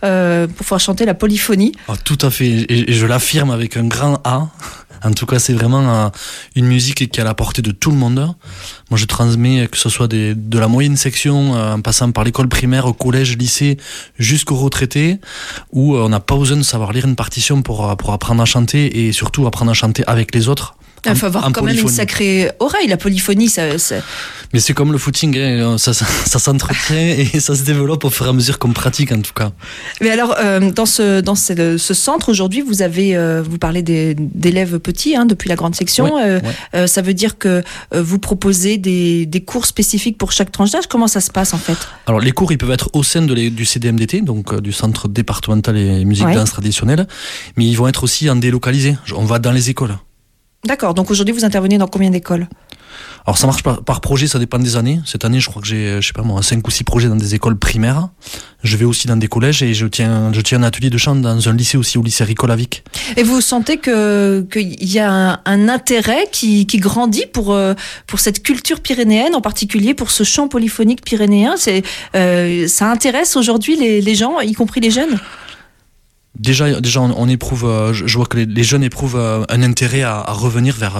la polyphonie. Ah, tout à fait. Et je l'affirme avec un grand A. En tout cas, c'est vraiment une musique qui est à la portée de tout le monde. Moi, je transmets, que ce soit de la moyenne section, en passant par l'école primaire, au collège, lycée, jusqu'aux retraités, où on n'a pas besoin de savoir lire une partition pour apprendre à chanter, et surtout apprendre à chanter avec les autres. Il faut avoir quand même une sacrée oreille, la polyphonie. Mais c'est comme le footing, hein, ça s'entretient et ça se développe au fur et à mesure qu'on pratique en tout cas. Mais alors, dans ce centre aujourd'hui, vous parlez d'élèves petits depuis la grande section. Ouais. Ça veut dire que vous proposez des cours spécifiques pour chaque tranche d'âge. Comment ça se passe en fait? Alors les cours, ils peuvent être au sein du CDMDT, donc du Centre départemental et musique danse traditionnelle, mais ils vont être aussi en délocalisé. On va dans les écoles. D'accord, donc aujourd'hui vous intervenez dans combien d'écoles? Alors ça marche par projet, ça dépend des années. Cette année, je crois que j'ai, 5 ou 6 projets dans des écoles primaires. Je vais aussi dans des collèges et je tiens un atelier de chant dans un lycée aussi, au lycée Ricola-Vic. Et vous sentez qu'il y a un intérêt qui grandit pour cette culture pyrénéenne, en particulier pour ce chant polyphonique pyrénéen? Ça intéresse aujourd'hui les gens, y compris les jeunes? Déjà, on éprouve, je vois que les jeunes éprouvent un intérêt à revenir vers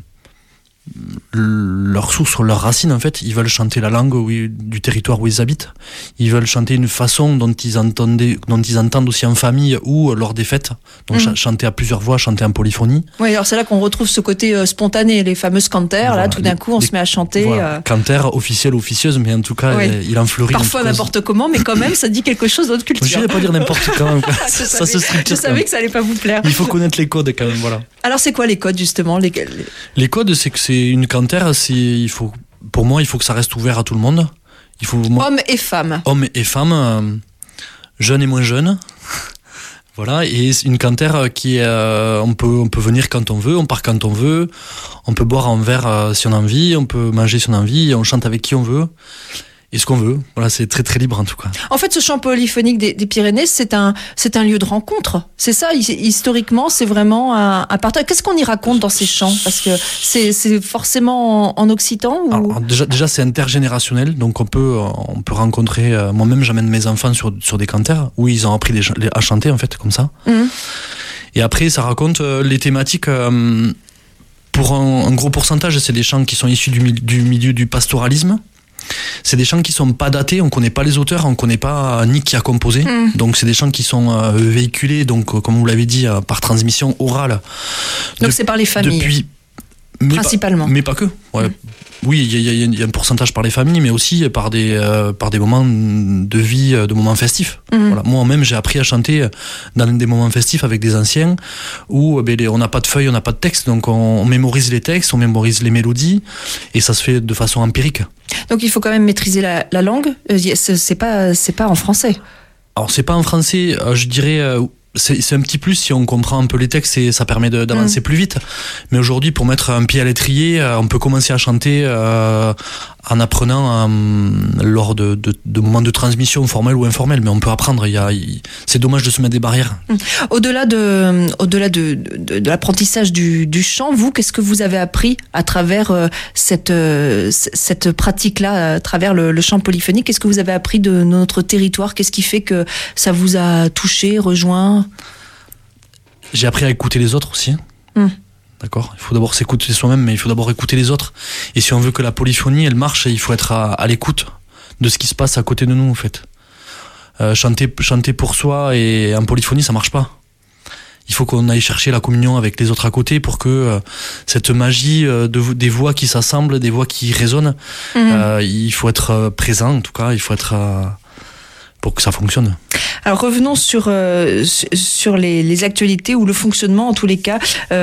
leur source, leurs racines en fait. Ils veulent chanter la langue du territoire où ils habitent. Ils veulent chanter une façon dont ils entendent aussi en famille ou lors des fêtes. Donc chanter à plusieurs voix, chanter en polyphonie. Oui, alors c'est là qu'on retrouve ce côté spontané, les fameuses cantères. Voilà, là, tout d'un coup, on se met à chanter. Voilà. Cantères, officielles, officieuses, mais en tout cas, il en fleurit. Parfois n'importe comment, mais quand même, ça dit quelque chose d'autre culture. Je ne vais pas dire n'importe comment. Je savais que ça allait pas vous plaire. Il faut connaître les codes quand même, voilà. Alors c'est quoi les codes justement? Les codes, c'est que c'est une cantère. Pour moi, il faut que ça reste ouvert à tout le monde. Hommes et femmes. Hommes et femmes, jeunes et moins jeunes. Voilà, et une cantère qui est, on peut venir quand on veut, on part quand on veut, on peut boire un verre si on a envie, on peut manger si on a envie, on chante avec qui on veut. Et ce qu'on veut, voilà, c'est très très libre en tout cas. En fait, ce chant polyphonique des Pyrénées, c'est un lieu de rencontre. C'est ça, historiquement, c'est vraiment un partage. Qu'est-ce qu'on y raconte dans ces chants? Parce que c'est forcément en occitan ou... Alors, déjà, c'est intergénérationnel, donc on peut rencontrer. Moi-même, j'amène mes enfants sur des cantères où ils ont appris à chanter en fait, comme ça. Mmh. Et après, ça raconte les thématiques. Pour un gros pourcentage, c'est des chants qui sont issus du milieu du pastoralisme. C'est des chants qui sont pas datés, on connaît pas les auteurs, on connaît pas ni qui a composé. Donc c'est des chants qui sont véhiculés, donc comme vous l'avez dit, par transmission orale. Donc c'est par les familles. Principalement. Mais pas que. Ouais. Oui, il y a un pourcentage par les familles, mais aussi par des moments de vie, de moments festifs. Voilà. Moi-même, j'ai appris à chanter dans des moments festifs avec des anciens où on n'a pas de feuilles, on n'a pas de texte, donc on mémorise les textes, on mémorise les mélodies, et ça se fait de façon empirique. Donc il faut quand même maîtriser la langue. C'est pas en français. Alors c'est pas en français, je dirais. C'est un petit plus si on comprend un peu les textes et ça permet d'avancer plus vite. Mais aujourd'hui, pour mettre un pied à l'étrier, on peut commencer à chanter en apprenant lors de moments de transmission formels ou informels, mais on peut apprendre. C'est dommage de se mettre des barrières. Au-delà de l'apprentissage du chant, vous, qu'est-ce que vous avez appris à travers cette pratique-là, à travers le chant polyphonique? Qu'est-ce que vous avez appris de notre territoire? Qu'est-ce qui fait que ça vous a touché, rejoint? J'ai appris à écouter les autres aussi. D'accord. Il faut d'abord s'écouter soi-même, mais il faut d'abord écouter les autres. Et si on veut que la polyphonie, elle marche, il faut être à l'écoute de ce qui se passe à côté de nous, en fait. Chanter pour soi et en polyphonie, ça marche pas. Il faut qu'on aille chercher la communion avec les autres à côté pour que cette magie des voix qui s'assemblent, des voix qui résonnent, il faut être présent, en tout cas, il faut être... pour que ça fonctionne. Alors revenons sur les actualités ou le fonctionnement en tous les cas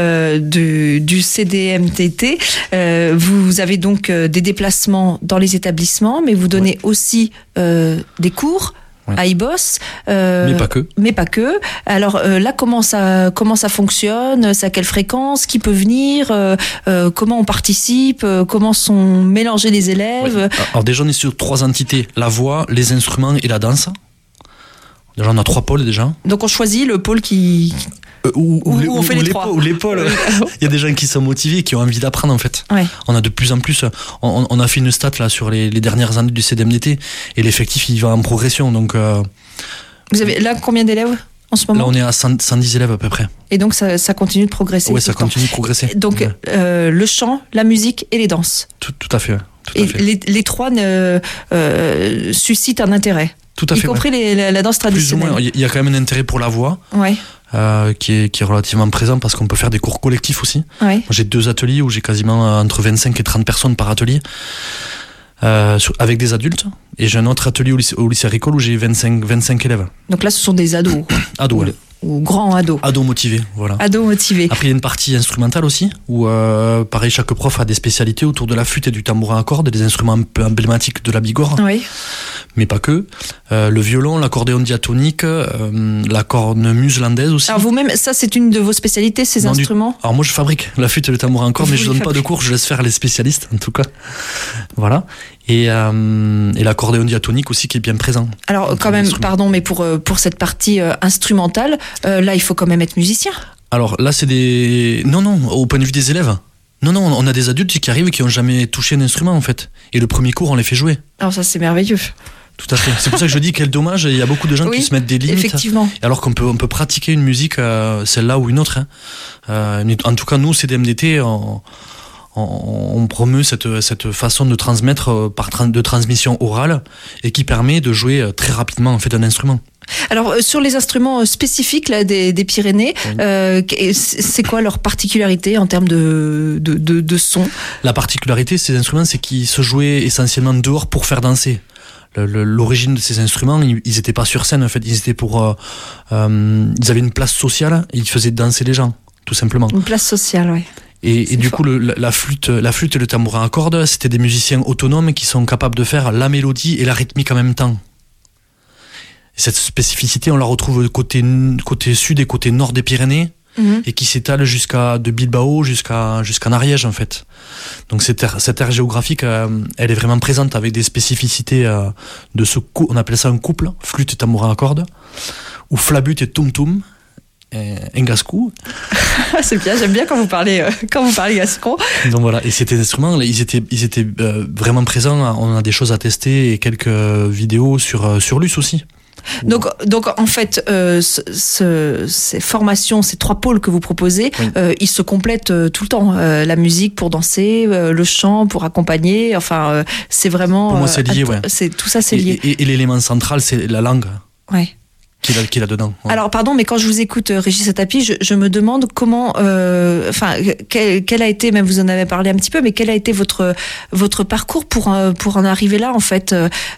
du CDMTT. Vous avez donc des déplacements dans les établissements, mais vous donnez aussi des cours à IBOS. Mais pas que. Mais pas que. Alors là, comment ça fonctionne? C'est à quelle fréquence? Qui peut venir? Comment on participe? Comment sont mélangés les élèves? Alors déjà, on est sur 3 entités. La voix, les instruments et la danse. Déjà, on a 3 pôles déjà. Donc on choisit le pôle qui... Où on fait les 3. Ou les pôles. Il y a des gens qui sont motivés, qui ont envie d'apprendre en fait. Ouais. On a de plus en plus... On a fait une stat là sur les dernières années du CDMDT et l'effectif il va en progression. Donc, vous avez là combien d'élèves en ce moment? Là on est à 110 élèves à peu près. Et donc ça continue de progresser? Oui, ça continue de progresser. Donc le chant, la musique et les danses. Tout à fait. Les 3 suscitent un intérêt. Tout à fait. Y compris la danse traditionnelle. Plus ou moins. Il y a quand même un intérêt pour la voix. Ouais. Qui est relativement présent parce qu'on peut faire des cours collectifs aussi. Ouais. J'ai 2 ateliers où j'ai quasiment entre 25 et 30 personnes par atelier avec des adultes, et j'ai un autre atelier au lycée agricole où j'ai 25 élèves. Donc là ce sont des ados. Ados, ouais. Ou grands ados. Ados motivés, voilà. Ados motivés. Après il y a une partie instrumentale aussi où pareil, chaque prof a des spécialités autour de la flûte et du tambourin à cordes, des instruments un peu emblématiques de la Bigorre. Oui. Mais pas que. Le violon, l'accordéon diatonique, la cornemuse landaise aussi. Alors vous-même, ça c'est une de vos spécialités, ces instruments? Alors moi je fabrique la flûte et le tambourin à cordes, mais je donne pas de cours, je laisse faire les spécialistes en tout cas. Voilà. Et l'accordéon diatonique aussi qui est bien présent. Alors quand même, pardon, mais pour cette partie instrumentale, là il faut quand même être musicien. Alors là c'est des... Non, au point de vue des élèves. Non, on a des adultes qui arrivent et qui n'ont jamais touché un instrument en fait. Et le premier cours on les fait jouer. Alors ça c'est merveilleux. Tout à fait. C'est pour ça que je dis quel dommage, il y a beaucoup de gens qui se mettent des limites. Effectivement. Alors qu'on peut pratiquer une musique, celle-là ou une autre. En tout cas, nous, CDMDT, on promeut cette façon de transmettre de transmission orale et qui permet de jouer très rapidement en fait un instrument. Alors sur les instruments spécifiques là, des Pyrénées, c'est quoi leur particularité en termes de son? La particularité de ces instruments, c'est qu'ils se jouaient essentiellement dehors pour faire danser. L'origine de ces instruments, ils étaient pas sur scène en fait, ils étaient ils avaient une place sociale, et ils faisaient danser les gens, tout simplement. Une place sociale, oui. Et du coup, la flûte et le tambourin à cordes, c'était des musiciens autonomes qui sont capables de faire la mélodie et la rythmique en même temps. Et cette spécificité, on la retrouve côté sud et côté nord des Pyrénées, et qui s'étale de Bilbao jusqu'en Ariège en fait. Donc cette aire géographique, elle est vraiment présente avec des spécificités de on appelle ça un couple, flûte et tambourin à cordes, ou flabut et tum-tum, en gascou. C'est bien, j'aime bien quand vous parlez gascon. Donc voilà, et ces instruments, ils étaient vraiment présents. On a des choses à tester et quelques vidéos sur Luce aussi. Donc en fait, ces formations, ces 3 pôles que vous proposez, ils se complètent tout le temps. La musique pour danser, le chant pour accompagner. Enfin, c'est vraiment. Pour moi, c'est lié, tout ça, c'est lié. Et l'élément central, c'est la langue. Ouais. Qu'il a dedans. Ouais. Alors pardon, mais quand je vous écoute, Régis Atapi, je me demande comment, quel a été, même vous en avez parlé un petit peu, mais quel a été votre parcours pour en arriver là en fait.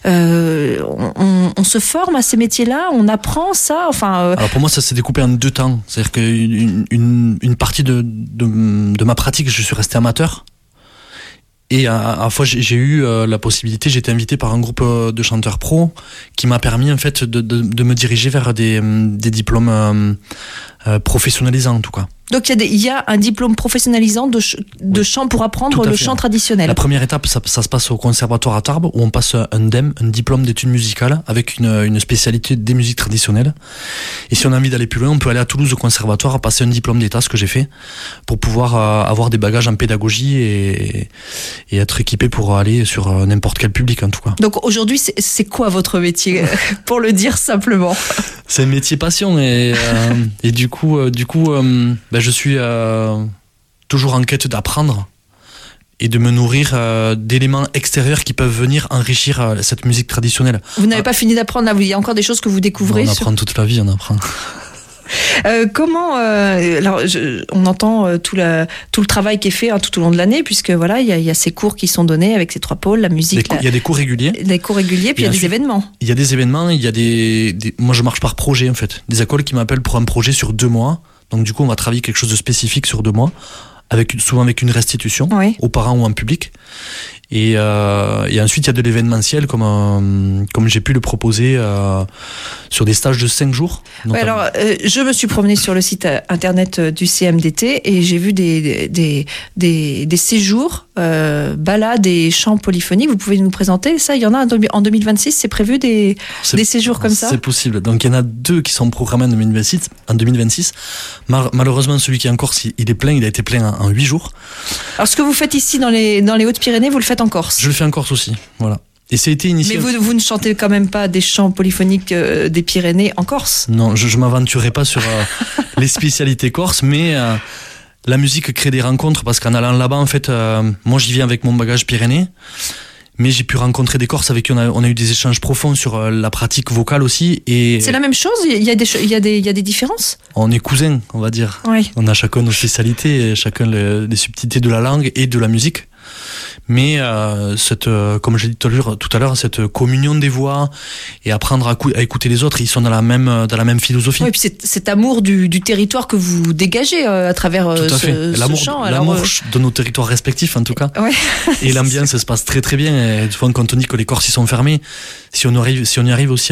On se forme à ces métiers-là, on apprend ça. Enfin. Alors pour moi, ça s'est découpé en 2 temps. C'est-à-dire qu'une partie de ma pratique, je suis resté amateur. Et à la fois, j'ai eu la possibilité, j'ai été invité par un groupe de chanteurs pros qui m'a permis en fait de me diriger vers des diplômes professionnalisants en tout cas. Donc il y a un diplôme professionnalisant de chant pour apprendre le chant traditionnel. La première étape, ça se passe au conservatoire à Tarbes, où on passe un DEM, un diplôme d'études musicales, avec une spécialité des musiques traditionnelles. Et si on a envie d'aller plus loin, on peut aller à Toulouse au conservatoire, passer un diplôme d'état, ce que j'ai fait, pour pouvoir avoir des bagages en pédagogie et être équipé pour aller sur n'importe quel public en tout cas. Donc aujourd'hui, c'est quoi votre métier, pour le dire simplement? C'est un métier passion et du coup, je suis toujours en quête d'apprendre et de me nourrir d'éléments extérieurs qui peuvent venir enrichir cette musique traditionnelle. Vous n'avez pas fini d'apprendre là, il y a encore des choses que vous découvrez. On apprend toute la vie, on apprend. Comment alors on entend tout le travail qui est fait tout au long de l'année, puisque voilà, il y a ces cours qui sont donnés avec ces 3 pôles, la musique. Il y a des cours réguliers. Des cours réguliers, puis il y a des événements. Il y a des événements, il y a moi je marche par projet en fait. Des écoles qui m'appellent pour un projet sur 2 mois. Donc du coup on va travailler quelque chose de spécifique sur 2 mois, souvent avec une restitution aux parents ou en public. Et ensuite il y a de l'événementiel comme j'ai pu le proposer sur des stages de 5 jours. Ouais, alors je me suis promenée sur le site internet du CMDT et j'ai vu des séjours balades et chants polyphoniques. Vous pouvez nous présenter ça? Il y en a en 2026, c'est prévu des séjours comme ça? C'est possible. Donc il y en a 2 qui sont programmés en 2026. Malheureusement celui qui est en Corse, il est plein, il a été plein en 8 jours. Alors ce que vous faites ici dans les Hautes-Pyrénées, vous le faites en Corse? Je le fais en Corse aussi, voilà. Et ça a été initié. Mais vous ne chantez quand même pas des chants polyphoniques des Pyrénées en Corse? Non, je m'aventurerai pas sur les spécialités corses, mais la musique crée des rencontres parce qu'en allant là-bas, en fait, moi j'y viens avec mon bagage pyrénéen, mais j'ai pu rencontrer des Corses avec qui on a eu des échanges profonds sur la pratique vocale aussi. Et c'est la même chose? Il y a des différences? On est cousins, on va dire. Oui. On a chacun nos spécialités, chacun les subtilités de la langue et de la musique. Mais comme j'ai dit tout à l'heure, cette communion des voix et apprendre à écouter les autres, ils sont dans la même philosophie. Oui, et puis c'est amour du territoire que vous dégagez à travers ce chant. L'amour de nos territoires respectifs en tout cas. Ouais. Et l'ambiance se passe très très bien. Et souvent quand on dit que les Corses ils sont fermés, si on y arrive aussi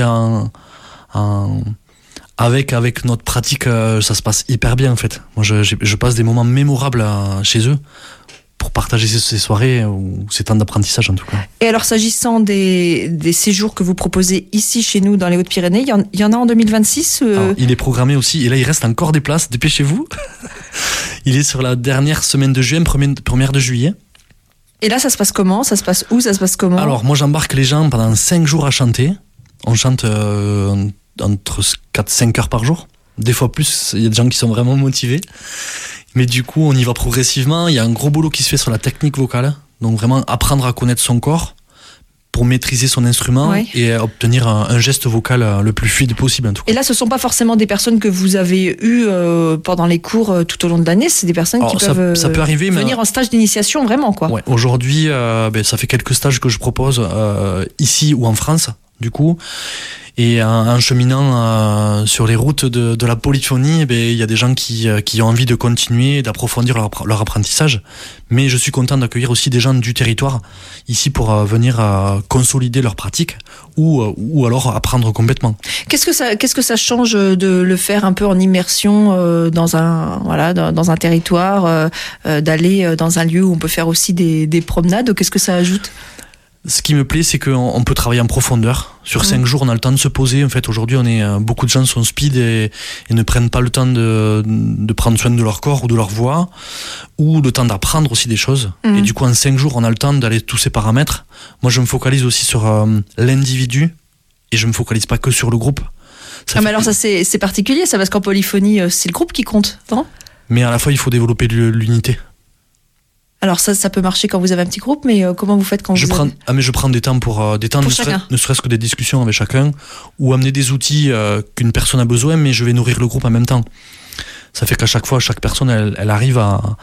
avec notre pratique, ça se passe hyper bien en fait. Moi je passe des moments mémorables chez eux, pour partager ces soirées ou ces temps d'apprentissage en tout cas. Et alors s'agissant des séjours que vous proposez ici chez nous dans les Hautes-Pyrénées, il y en a en 2026 Alors, il est programmé aussi et là il reste encore des places, dépêchez-vous. Il est sur la dernière semaine de juin, première de juillet. Et là ça se passe comment? Ça se passe où? Ça se passe comment? Alors moi j'embarque les gens pendant 5 jours à chanter. On chante entre 4-5 heures par jour. Des fois plus, il y a des gens qui sont vraiment motivés. Mais du coup, on y va progressivement. Il y a un gros boulot qui se fait sur la technique vocale. Donc vraiment apprendre à connaître son corps pour maîtriser son instrument et obtenir un geste vocal le plus fluide possible en tout cas. Et là, ce ne sont pas forcément des personnes que vous avez eues pendant les cours tout au long de l'année. C'est des personnes qui peuvent ça peut arriver, venir en stage d'initiation vraiment quoi. Ouais, aujourd'hui, ça fait quelques stages que je propose ici ou en France du coup. Et en cheminant sur les routes de la polyphonie, il y a des gens qui ont envie de continuer, d'approfondir leur apprentissage. Mais je suis content d'accueillir aussi des gens du territoire ici pour venir consolider leur pratique ou alors apprendre complètement. Qu'est-ce que ça change de le faire un peu en immersion dans un territoire, d'aller dans un lieu où on peut faire aussi des promenades? Qu'est-ce que ça ajoute? Ce qui me plaît, c'est qu'on peut travailler en profondeur. Sur 5 jours, on a le temps de se poser. En fait, aujourd'hui, beaucoup de gens sont speed et ne prennent pas le temps de prendre soin de leur corps ou de leur voix, ou le temps d'apprendre aussi des choses. Et du coup, en 5 jours, on a le temps d'aller tous ces paramètres. Moi, je me focalise aussi sur l'individu et je me focalise pas que sur le groupe. Mais alors ça, c'est particulier, ça, parce qu'en polyphonie, c'est le groupe qui compte, non? Mais à la fois, il faut développer l'unité. Alors ça peut marcher quand vous avez un petit groupe, mais comment vous faites quand je prends des temps pour ne serait-ce que des discussions avec chacun ou amener des outils qu'une personne a besoin, mais je vais nourrir le groupe en même temps. Ça fait qu'à chaque fois, chaque personne elle arrive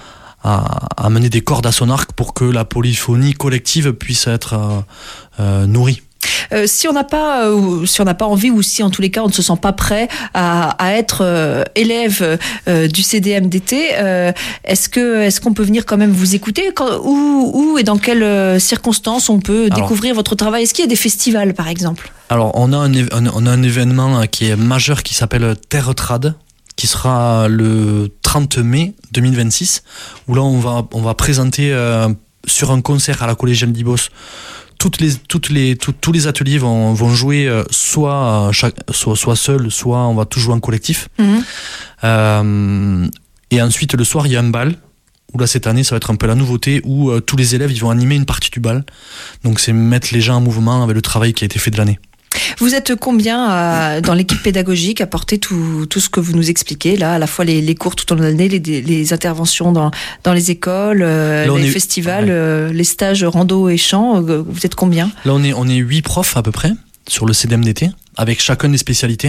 à mener des cordes à son arc pour que la polyphonie collective puisse être nourrie. Si on n'a pas envie, ou si en tous les cas on ne se sent pas prêt à être élève du CDMDT, est-ce qu'on peut venir quand même vous écouter où et dans quelles circonstances on peut découvrir votre travail? Est-ce qu'il y a des festivals par exemple? Alors on a un événement qui est majeur qui s'appelle Terre Trad, qui sera le 30 mai 2026, où là on va présenter sur un concert à la collégiale d'Ibos tous les ateliers vont jouer soit seul, soit on va tous jouer en collectif. Et ensuite le soir il y a un bal où là cette année ça va être un peu la nouveauté, où tous les élèves ils vont animer une partie du bal, donc c'est mettre les gens en mouvement avec le travail qui a été fait de l'année. Vous êtes combien dans l'équipe pédagogique à porter tout ce que vous nous expliquez là, à la fois les cours tout au long de l'année, les interventions dans les écoles, les festivals, les stages rando et chant, vous êtes combien? Là on est 8 profs à peu près sur le CDM d'été, avec chacun des spécialités.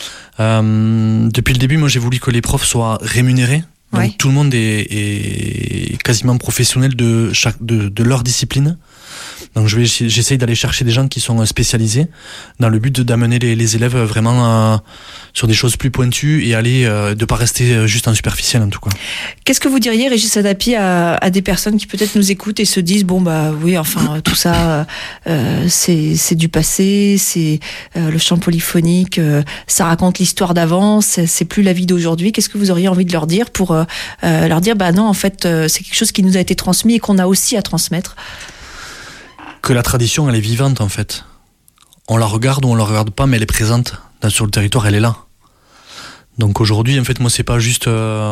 Depuis le début, moi j'ai voulu que les profs soient rémunérés. Donc tout le monde est quasiment professionnel de leur discipline. Donc j'essaye d'aller chercher des gens qui sont spécialisés dans le but d'amener les élèves vraiment sur des choses plus pointues et de pas rester juste en superficiel en tout cas. Qu'est-ce que vous diriez, Régis Adapi, à des personnes qui peut-être nous écoutent et se disent bon bah oui, enfin tout ça c'est du passé, c'est le chant polyphonique, ça raconte l'histoire d'avant, c'est plus la vie d'aujourd'hui. Qu'est-ce que vous auriez envie de leur dire pour leur dire bah non en fait c'est quelque chose qui nous a été transmis et qu'on a aussi à transmettre? Que la tradition elle est vivante en fait. On la regarde ou on la regarde pas, mais elle est présente sur le territoire, elle est là. Donc aujourd'hui en fait moi c'est pas juste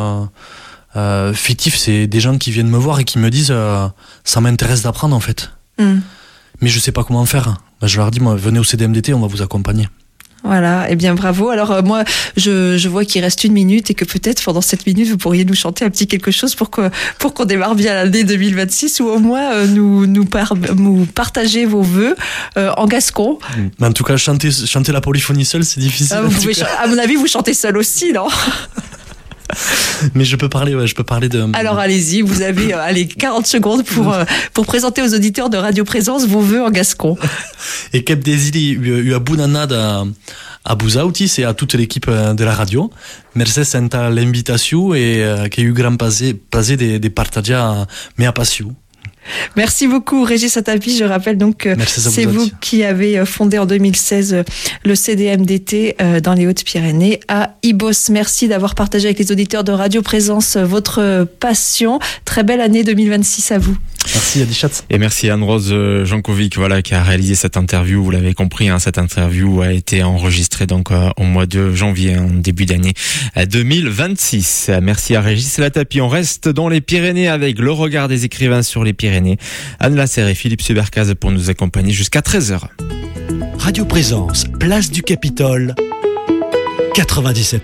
fictif, c'est des gens qui viennent me voir et qui me disent ça m'intéresse d'apprendre en fait. Mais je sais pas comment faire. Je leur dis moi venez au CDMDT, on va vous accompagner. Voilà, eh bien bravo. Alors moi, je vois qu'il reste 1 minute et que peut-être pendant cette minute, vous pourriez nous chanter un petit quelque chose pour qu'on démarre bien l'année 2026, ou au moins nous partager vos vœux en gascon. En tout cas, chanter la polyphonie seule, c'est difficile. À mon avis, vous chantez seul aussi, non? Mais je peux parler de... Alors allez-y, vous avez 40 secondes pour présenter aux auditeurs de Radio Présence vos vœux en gascon. Et Kep Desili ua bunanad a Buzautis et à toute l'équipe de la radio. Merci à l'invitation et qu'il y a eu grand plaisir de partager mes passions. Merci beaucoup Régis Adapi. Je rappelle donc que c'est vous qui avez fondé en 2016 le CDM d'été dans les Hautes-Pyrénées à Ibos. Merci d'avoir partagé avec les auditeurs de Radio Présence votre passion. Très belle année 2026 à vous. Merci Adichat. Et merci Anne-Rose Jankovic, qui a réalisé cette interview. Vous l'avez compris, cette interview a été enregistrée donc au mois de janvier, en début d'année 2026. Merci à Régis Adapi. On reste dans les Pyrénées avec le regard des écrivains sur les Pyrénées. Anne Lasserre et Philippe Subercaz pour nous accompagner jusqu'à 13h. Radio Présence, place du Capitole, 97.9.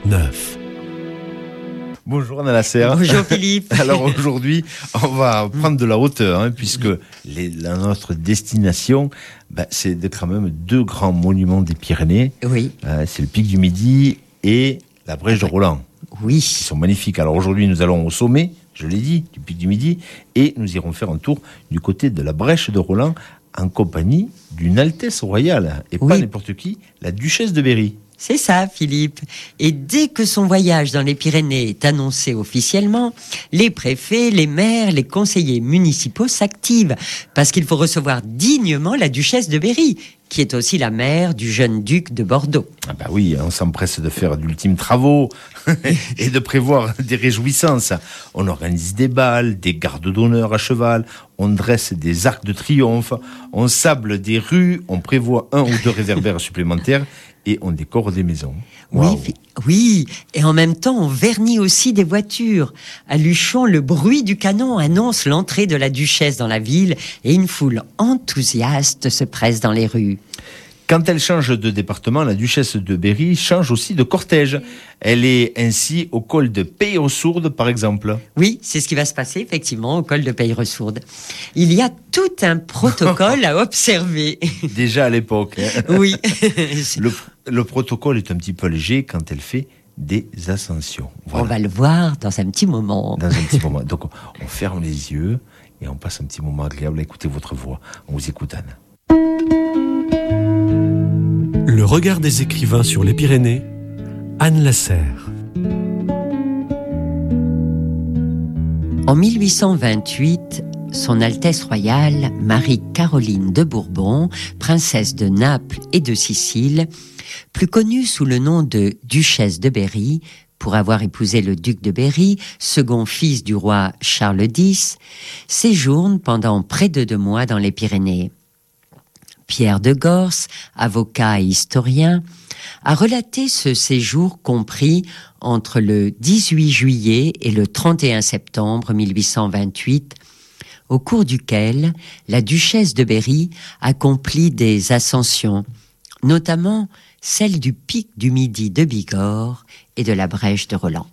Bonjour Anna Lasserre. Bonjour Philippe. Alors aujourd'hui, on va prendre de la hauteur, puisque notre destination, c'est quand même 2 grands monuments des Pyrénées. Oui. C'est le Pic du Midi et la Brèche de Roland. Oui. Ils sont magnifiques. Alors aujourd'hui, nous allons au sommet, je l'ai dit, du Pic du Midi, et nous irons faire un tour du côté de la Brèche de Roland en compagnie d'une Altesse royale, et pas n'importe qui, la Duchesse de Berry. C'est ça, Philippe. Et dès que son voyage dans les Pyrénées est annoncé officiellement, les préfets, les maires, les conseillers municipaux s'activent, parce qu'il faut recevoir dignement la Duchesse de Berry, qui est aussi la mère du jeune duc de Bordeaux. Ah bah oui, on s'empresse de faire d'ultimes travaux et de prévoir des réjouissances. On organise des bals, des gardes d'honneur à cheval, on dresse des arcs de triomphe, on sable des rues, on prévoit 1 ou 2 réverbères supplémentaires et on décore des maisons. Wow. Oui, et en même temps, on vernit aussi des voitures. À Luchon, le bruit du canon annonce l'entrée de la duchesse dans la ville et une foule enthousiaste se presse dans les rues. Quand elle change de département, la duchesse de Berry change aussi de cortège. Elle est ainsi au col de Peyresourde, par exemple. Oui, c'est ce qui va se passer, effectivement, au col de Peyresourde. Il y a tout un protocole à observer. Déjà à l'époque. Oui. Le protocole est un petit peu léger quand elle fait des ascensions. Voilà. On va le voir dans un petit moment. Donc, on ferme les yeux et on passe un petit moment agréable à écouter votre voix. On vous écoute, Anne. Le regard des écrivains sur les Pyrénées, Anne Lasserre. En 1828, Son Altesse royale Marie-Caroline de Bourbon, princesse de Naples et de Sicile, plus connue sous le nom de Duchesse de Berry, pour avoir épousé le duc de Berry, second fils du roi Charles X, séjourne pendant près de 2 mois dans les Pyrénées. Pierre de Gors, avocat et historien, a relaté ce séjour compris entre le 18 juillet et le 31 septembre 1828, au cours duquel la duchesse de Berry accomplit des ascensions, notamment celle du pic du Midi de Bigorre et de la Brèche de Roland.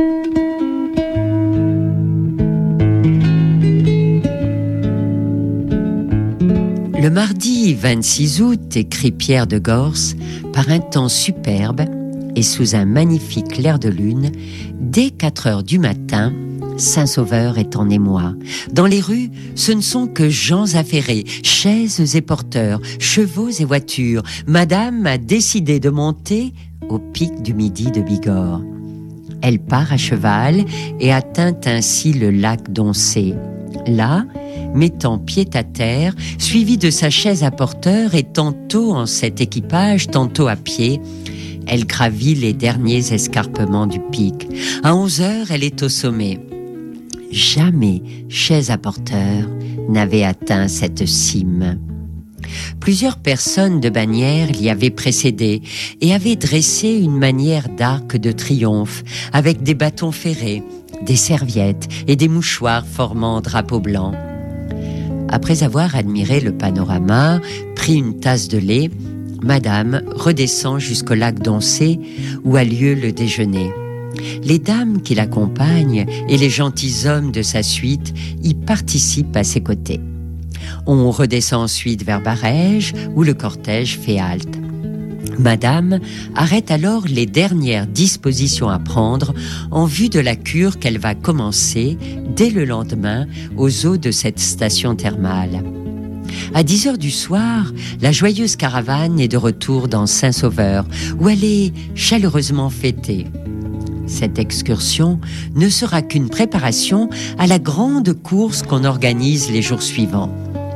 Le mardi 26 août, écrit Pierre de Gors, par un temps superbe et sous un magnifique clair de lune, dès 4 heures du matin, Saint-Sauveur est en émoi. Dans les rues, ce ne sont que gens affairés, chaises et porteurs, chevaux et voitures. Madame a décidé de monter au pic du Midi de Bigorre. Elle part à cheval et atteint ainsi le lac d'Oncé. Là, mettant pied à terre, suivie de sa chaise à porteur et tantôt en cet équipage, tantôt à pied, elle gravit les derniers escarpements du pic. À 11 heures, elle est au sommet. Jamais chaise à porteur n'avait atteint cette cime. Plusieurs personnes de Bagnères l'y avaient précédé et avaient dressé une manière d'arc de triomphe avec des bâtons ferrés, des serviettes et des mouchoirs formant drapeau blanc. Après avoir admiré le panorama, pris une tasse de lait, Madame redescend jusqu'au lac d'Oncé où a lieu le déjeuner. Les dames qui l'accompagnent et les gentilshommes de sa suite y participent à ses côtés. On redescend ensuite vers Barège où le cortège fait halte. Madame arrête alors les dernières dispositions à prendre en vue de la cure qu'elle va commencer dès le lendemain aux eaux de cette station thermale. À 10 heures du soir, la joyeuse caravane est de retour dans Saint-Sauveur où elle est chaleureusement fêtée. Cette excursion ne sera qu'une préparation à la grande course qu'on organise les jours suivants.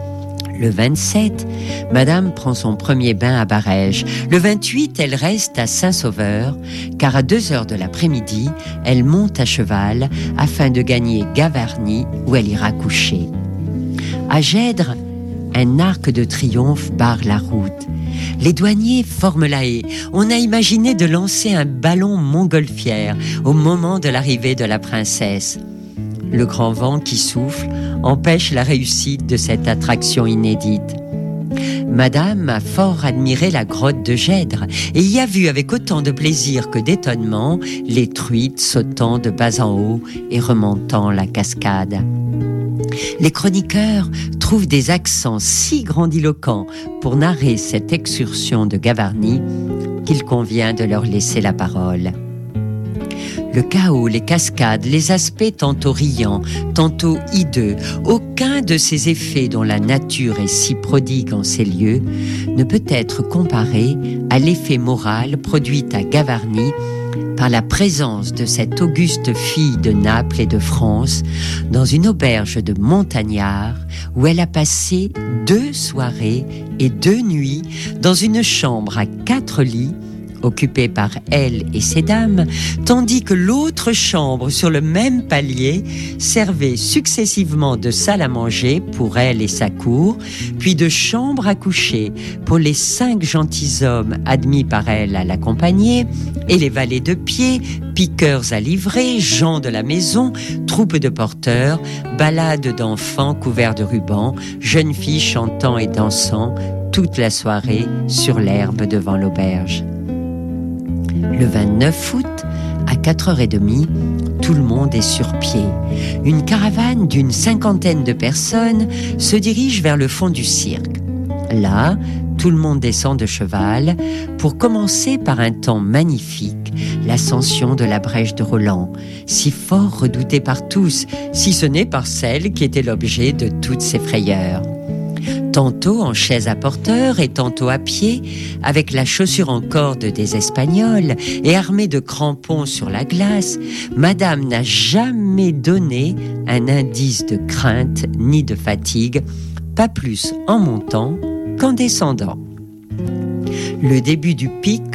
Le 27, Madame prend son premier bain à Barège. Le 28, elle reste à Saint-Sauveur, car à 2 heures de l'après-midi, elle monte à cheval afin de gagner Gavarnie, où elle ira coucher. À Gèdre, un arc de triomphe barre la route. Les douaniers forment la haie. On a imaginé de lancer un ballon montgolfière au moment de l'arrivée de la princesse. Le grand vent qui souffle empêche la réussite de cette attraction inédite. Madame a fort admiré la grotte de Gèdre et y a vu avec autant de plaisir que d'étonnement les truites sautant de bas en haut et remontant la cascade. Les chroniqueurs trouvent des accents si grandiloquents pour narrer cette excursion de Gavarnie qu'il convient de leur laisser la parole. Le chaos, les cascades, les aspects tantôt riants, tantôt hideux, aucun de ces effets dont la nature est si prodigue en ces lieux ne peut être comparé à l'effet moral produit à Gavarnie par la présence de cette auguste fille de Naples et de France dans une auberge de montagnards où elle a passé 2 soirées et 2 nuits dans une chambre à 4 lits occupée par elle et ses dames, tandis que l'autre chambre sur le même palier servait successivement de salle à manger pour elle et sa cour, puis de chambre à coucher pour les 5 gentilshommes admis par elle à l'accompagner, et les valets de pied, piqueurs à livrer, gens de la maison, troupes de porteurs, balades d'enfants couverts de rubans, jeunes filles chantant et dansant toute la soirée sur l'herbe devant l'auberge. Le 29 août, à 4h30, tout le monde est sur pied. Une caravane d'une 50aine de personnes se dirige vers le fond du cirque. Là, tout le monde descend de cheval pour commencer par un temps magnifique, l'ascension de la Brèche de Roland, si fort redoutée par tous, si ce n'est par celle qui était l'objet de toutes ces frayeurs. Tantôt en chaise à porteur et tantôt à pied, avec la chaussure en corde des Espagnols et armée de crampons sur la glace, Madame n'a jamais donné un indice de crainte ni de fatigue, pas plus en montant qu'en descendant. Le début du pic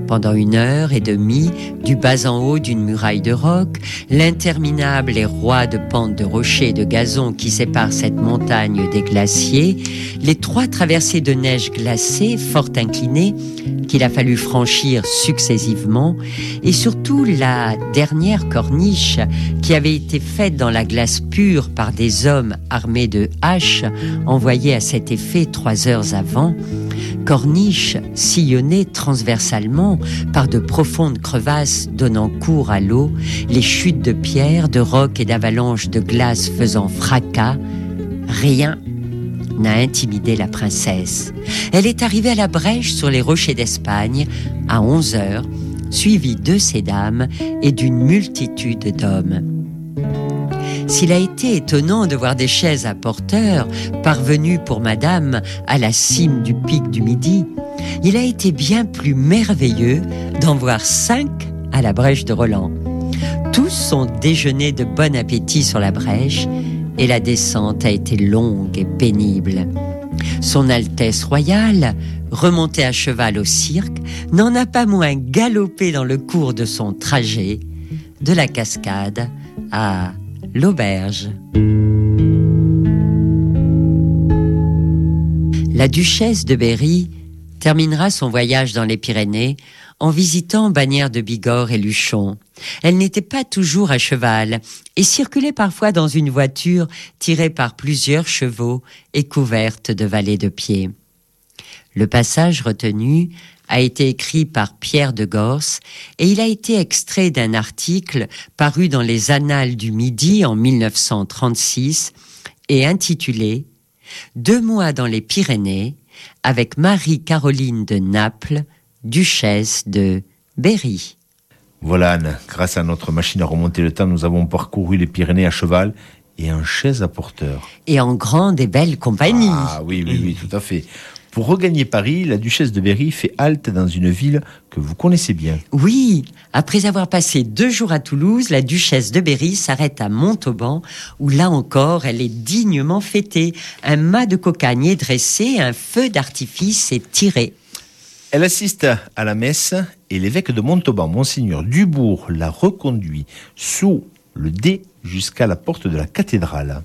Pendant 1h30, du bas en haut d'une muraille de roc, l'interminable et roide pente de rochers et de gazon qui sépare cette montagne des glaciers, les 3 traversées de neige glacée, fort inclinées, qu'il a fallu franchir successivement, et surtout la dernière corniche qui avait été faite dans la glace pure par des hommes armés de haches envoyés à cet effet 3 heures avant, corniche sillonnée transversalement par de profondes crevasses donnant cours à l'eau, les chutes de pierres, de rocs et d'avalanches de glace faisant fracas, rien n'a intimidé la princesse. Elle est arrivée à la brèche sur les rochers d'Espagne à 11h, suivie de ses dames et d'une multitude d'hommes. S'il a été étonnant de voir des chaises à porteurs parvenues pour madame à la cime du pic du Midi, il a été bien plus merveilleux d'en voir 5 à la brèche de Roland. Tous sont déjeunés de bon appétit sur la brèche et la descente a été longue et pénible. Son Altesse royale, remontée à cheval au cirque, n'en a pas moins galopé dans le cours de son trajet, de la cascade à l'auberge. La duchesse de Berry terminera son voyage dans les Pyrénées en visitant Bagnères de Bigorre et Luchon. Elle n'était pas toujours à cheval et circulait parfois dans une voiture tirée par plusieurs chevaux et couverte de valets de pied. Le passage retenu a été écrit par Pierre de Gorce et il a été extrait d'un article paru dans les Annales du Midi en 1936 et intitulé « 2 mois dans les Pyrénées avec Marie-Caroline de Naples, duchesse de Berry ». Voilà Anne, grâce à notre machine à remonter le temps, nous avons parcouru les Pyrénées à cheval et en chaise à porteur. Et en grande et belle compagnie. Ah oui, tout à fait. Pour regagner Paris, la duchesse de Berry fait halte dans une ville que vous connaissez bien. Oui, après avoir passé 2 jours à Toulouse, la duchesse de Berry s'arrête à Montauban, où là encore, elle est dignement fêtée. Un mât de cocagne est dressé, un feu d'artifice est tiré. Elle assiste à la messe et l'évêque de Montauban, Monseigneur Dubourg, la reconduit sous le dais jusqu'à la porte de la cathédrale.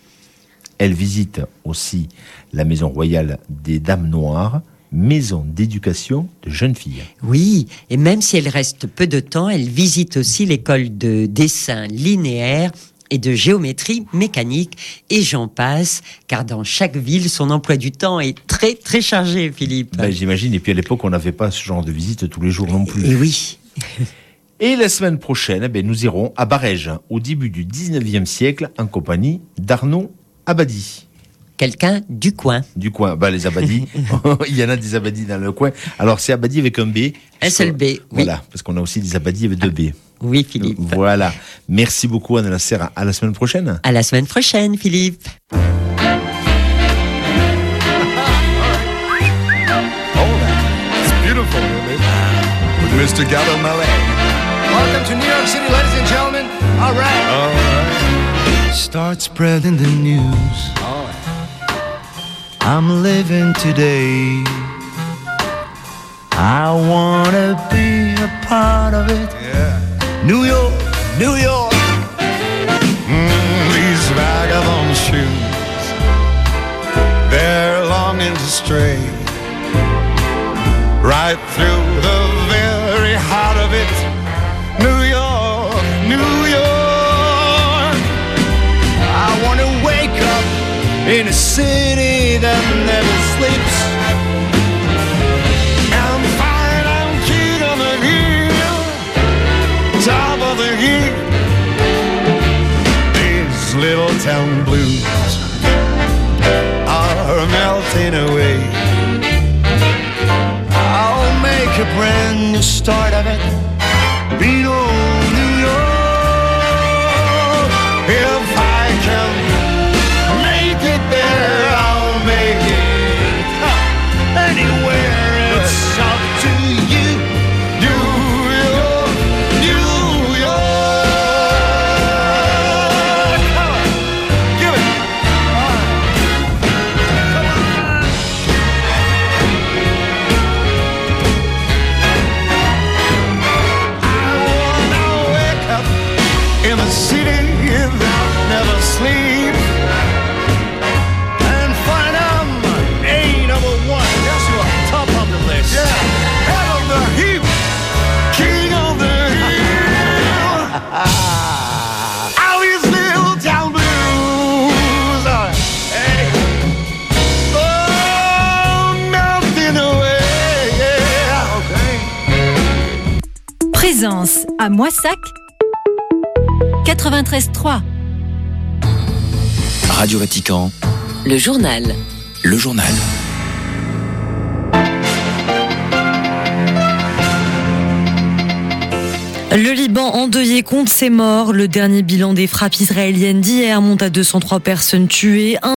Elle visite aussi la maison royale des Dames Noires, maison d'éducation de jeunes filles. Oui, et même si elle reste peu de temps, elle visite aussi l'école de dessin linéaire et de géométrie mécanique, et j'en passe, car dans chaque ville, son emploi du temps est très très chargé, Philippe. J'imagine, et puis à l'époque, on n'avait pas ce genre de visite tous les jours non plus. Et oui. Et la semaine prochaine, nous irons à Barège, au début du 19e siècle, en compagnie d'Arnaud Abadie. Quelqu'un du coin. Du coin, les Abadis. Il y en a des Abadis dans le coin. Alors c'est Abadie avec un B. Un seul B, oui. Voilà, parce qu'on a aussi des Abadis avec 2 B. Oui, Philippe. Voilà. Merci beaucoup, Anne Lasser. À la semaine prochaine. À la semaine prochaine, Philippe. Beautiful, with Mr. Gabba Mallet. Welcome to New York City, ladies and gentlemen. All right. Start spreading the news. All right. I'm living today. I wanna be a part of it. Yeah. New York, New York. These vagabond shoes, they're longing to stray right through the very heart of it. New York, New York. I want to wake up in a city that never sleeps. I'm fine, I'm cute on the hill, top of the heap. These little town blues are melting away. I'll make a brand new start of it. Beat old New York. If I can make it there, I'll make it anywhere. It's up to you. New York, New York. Come on, give it. Présence à Moissac 93.3. Radio Vatican. Le journal. Le journal. Le Liban endeuillé compte ses morts. Le dernier bilan des frappes israéliennes d'hier monte à 203 personnes tuées.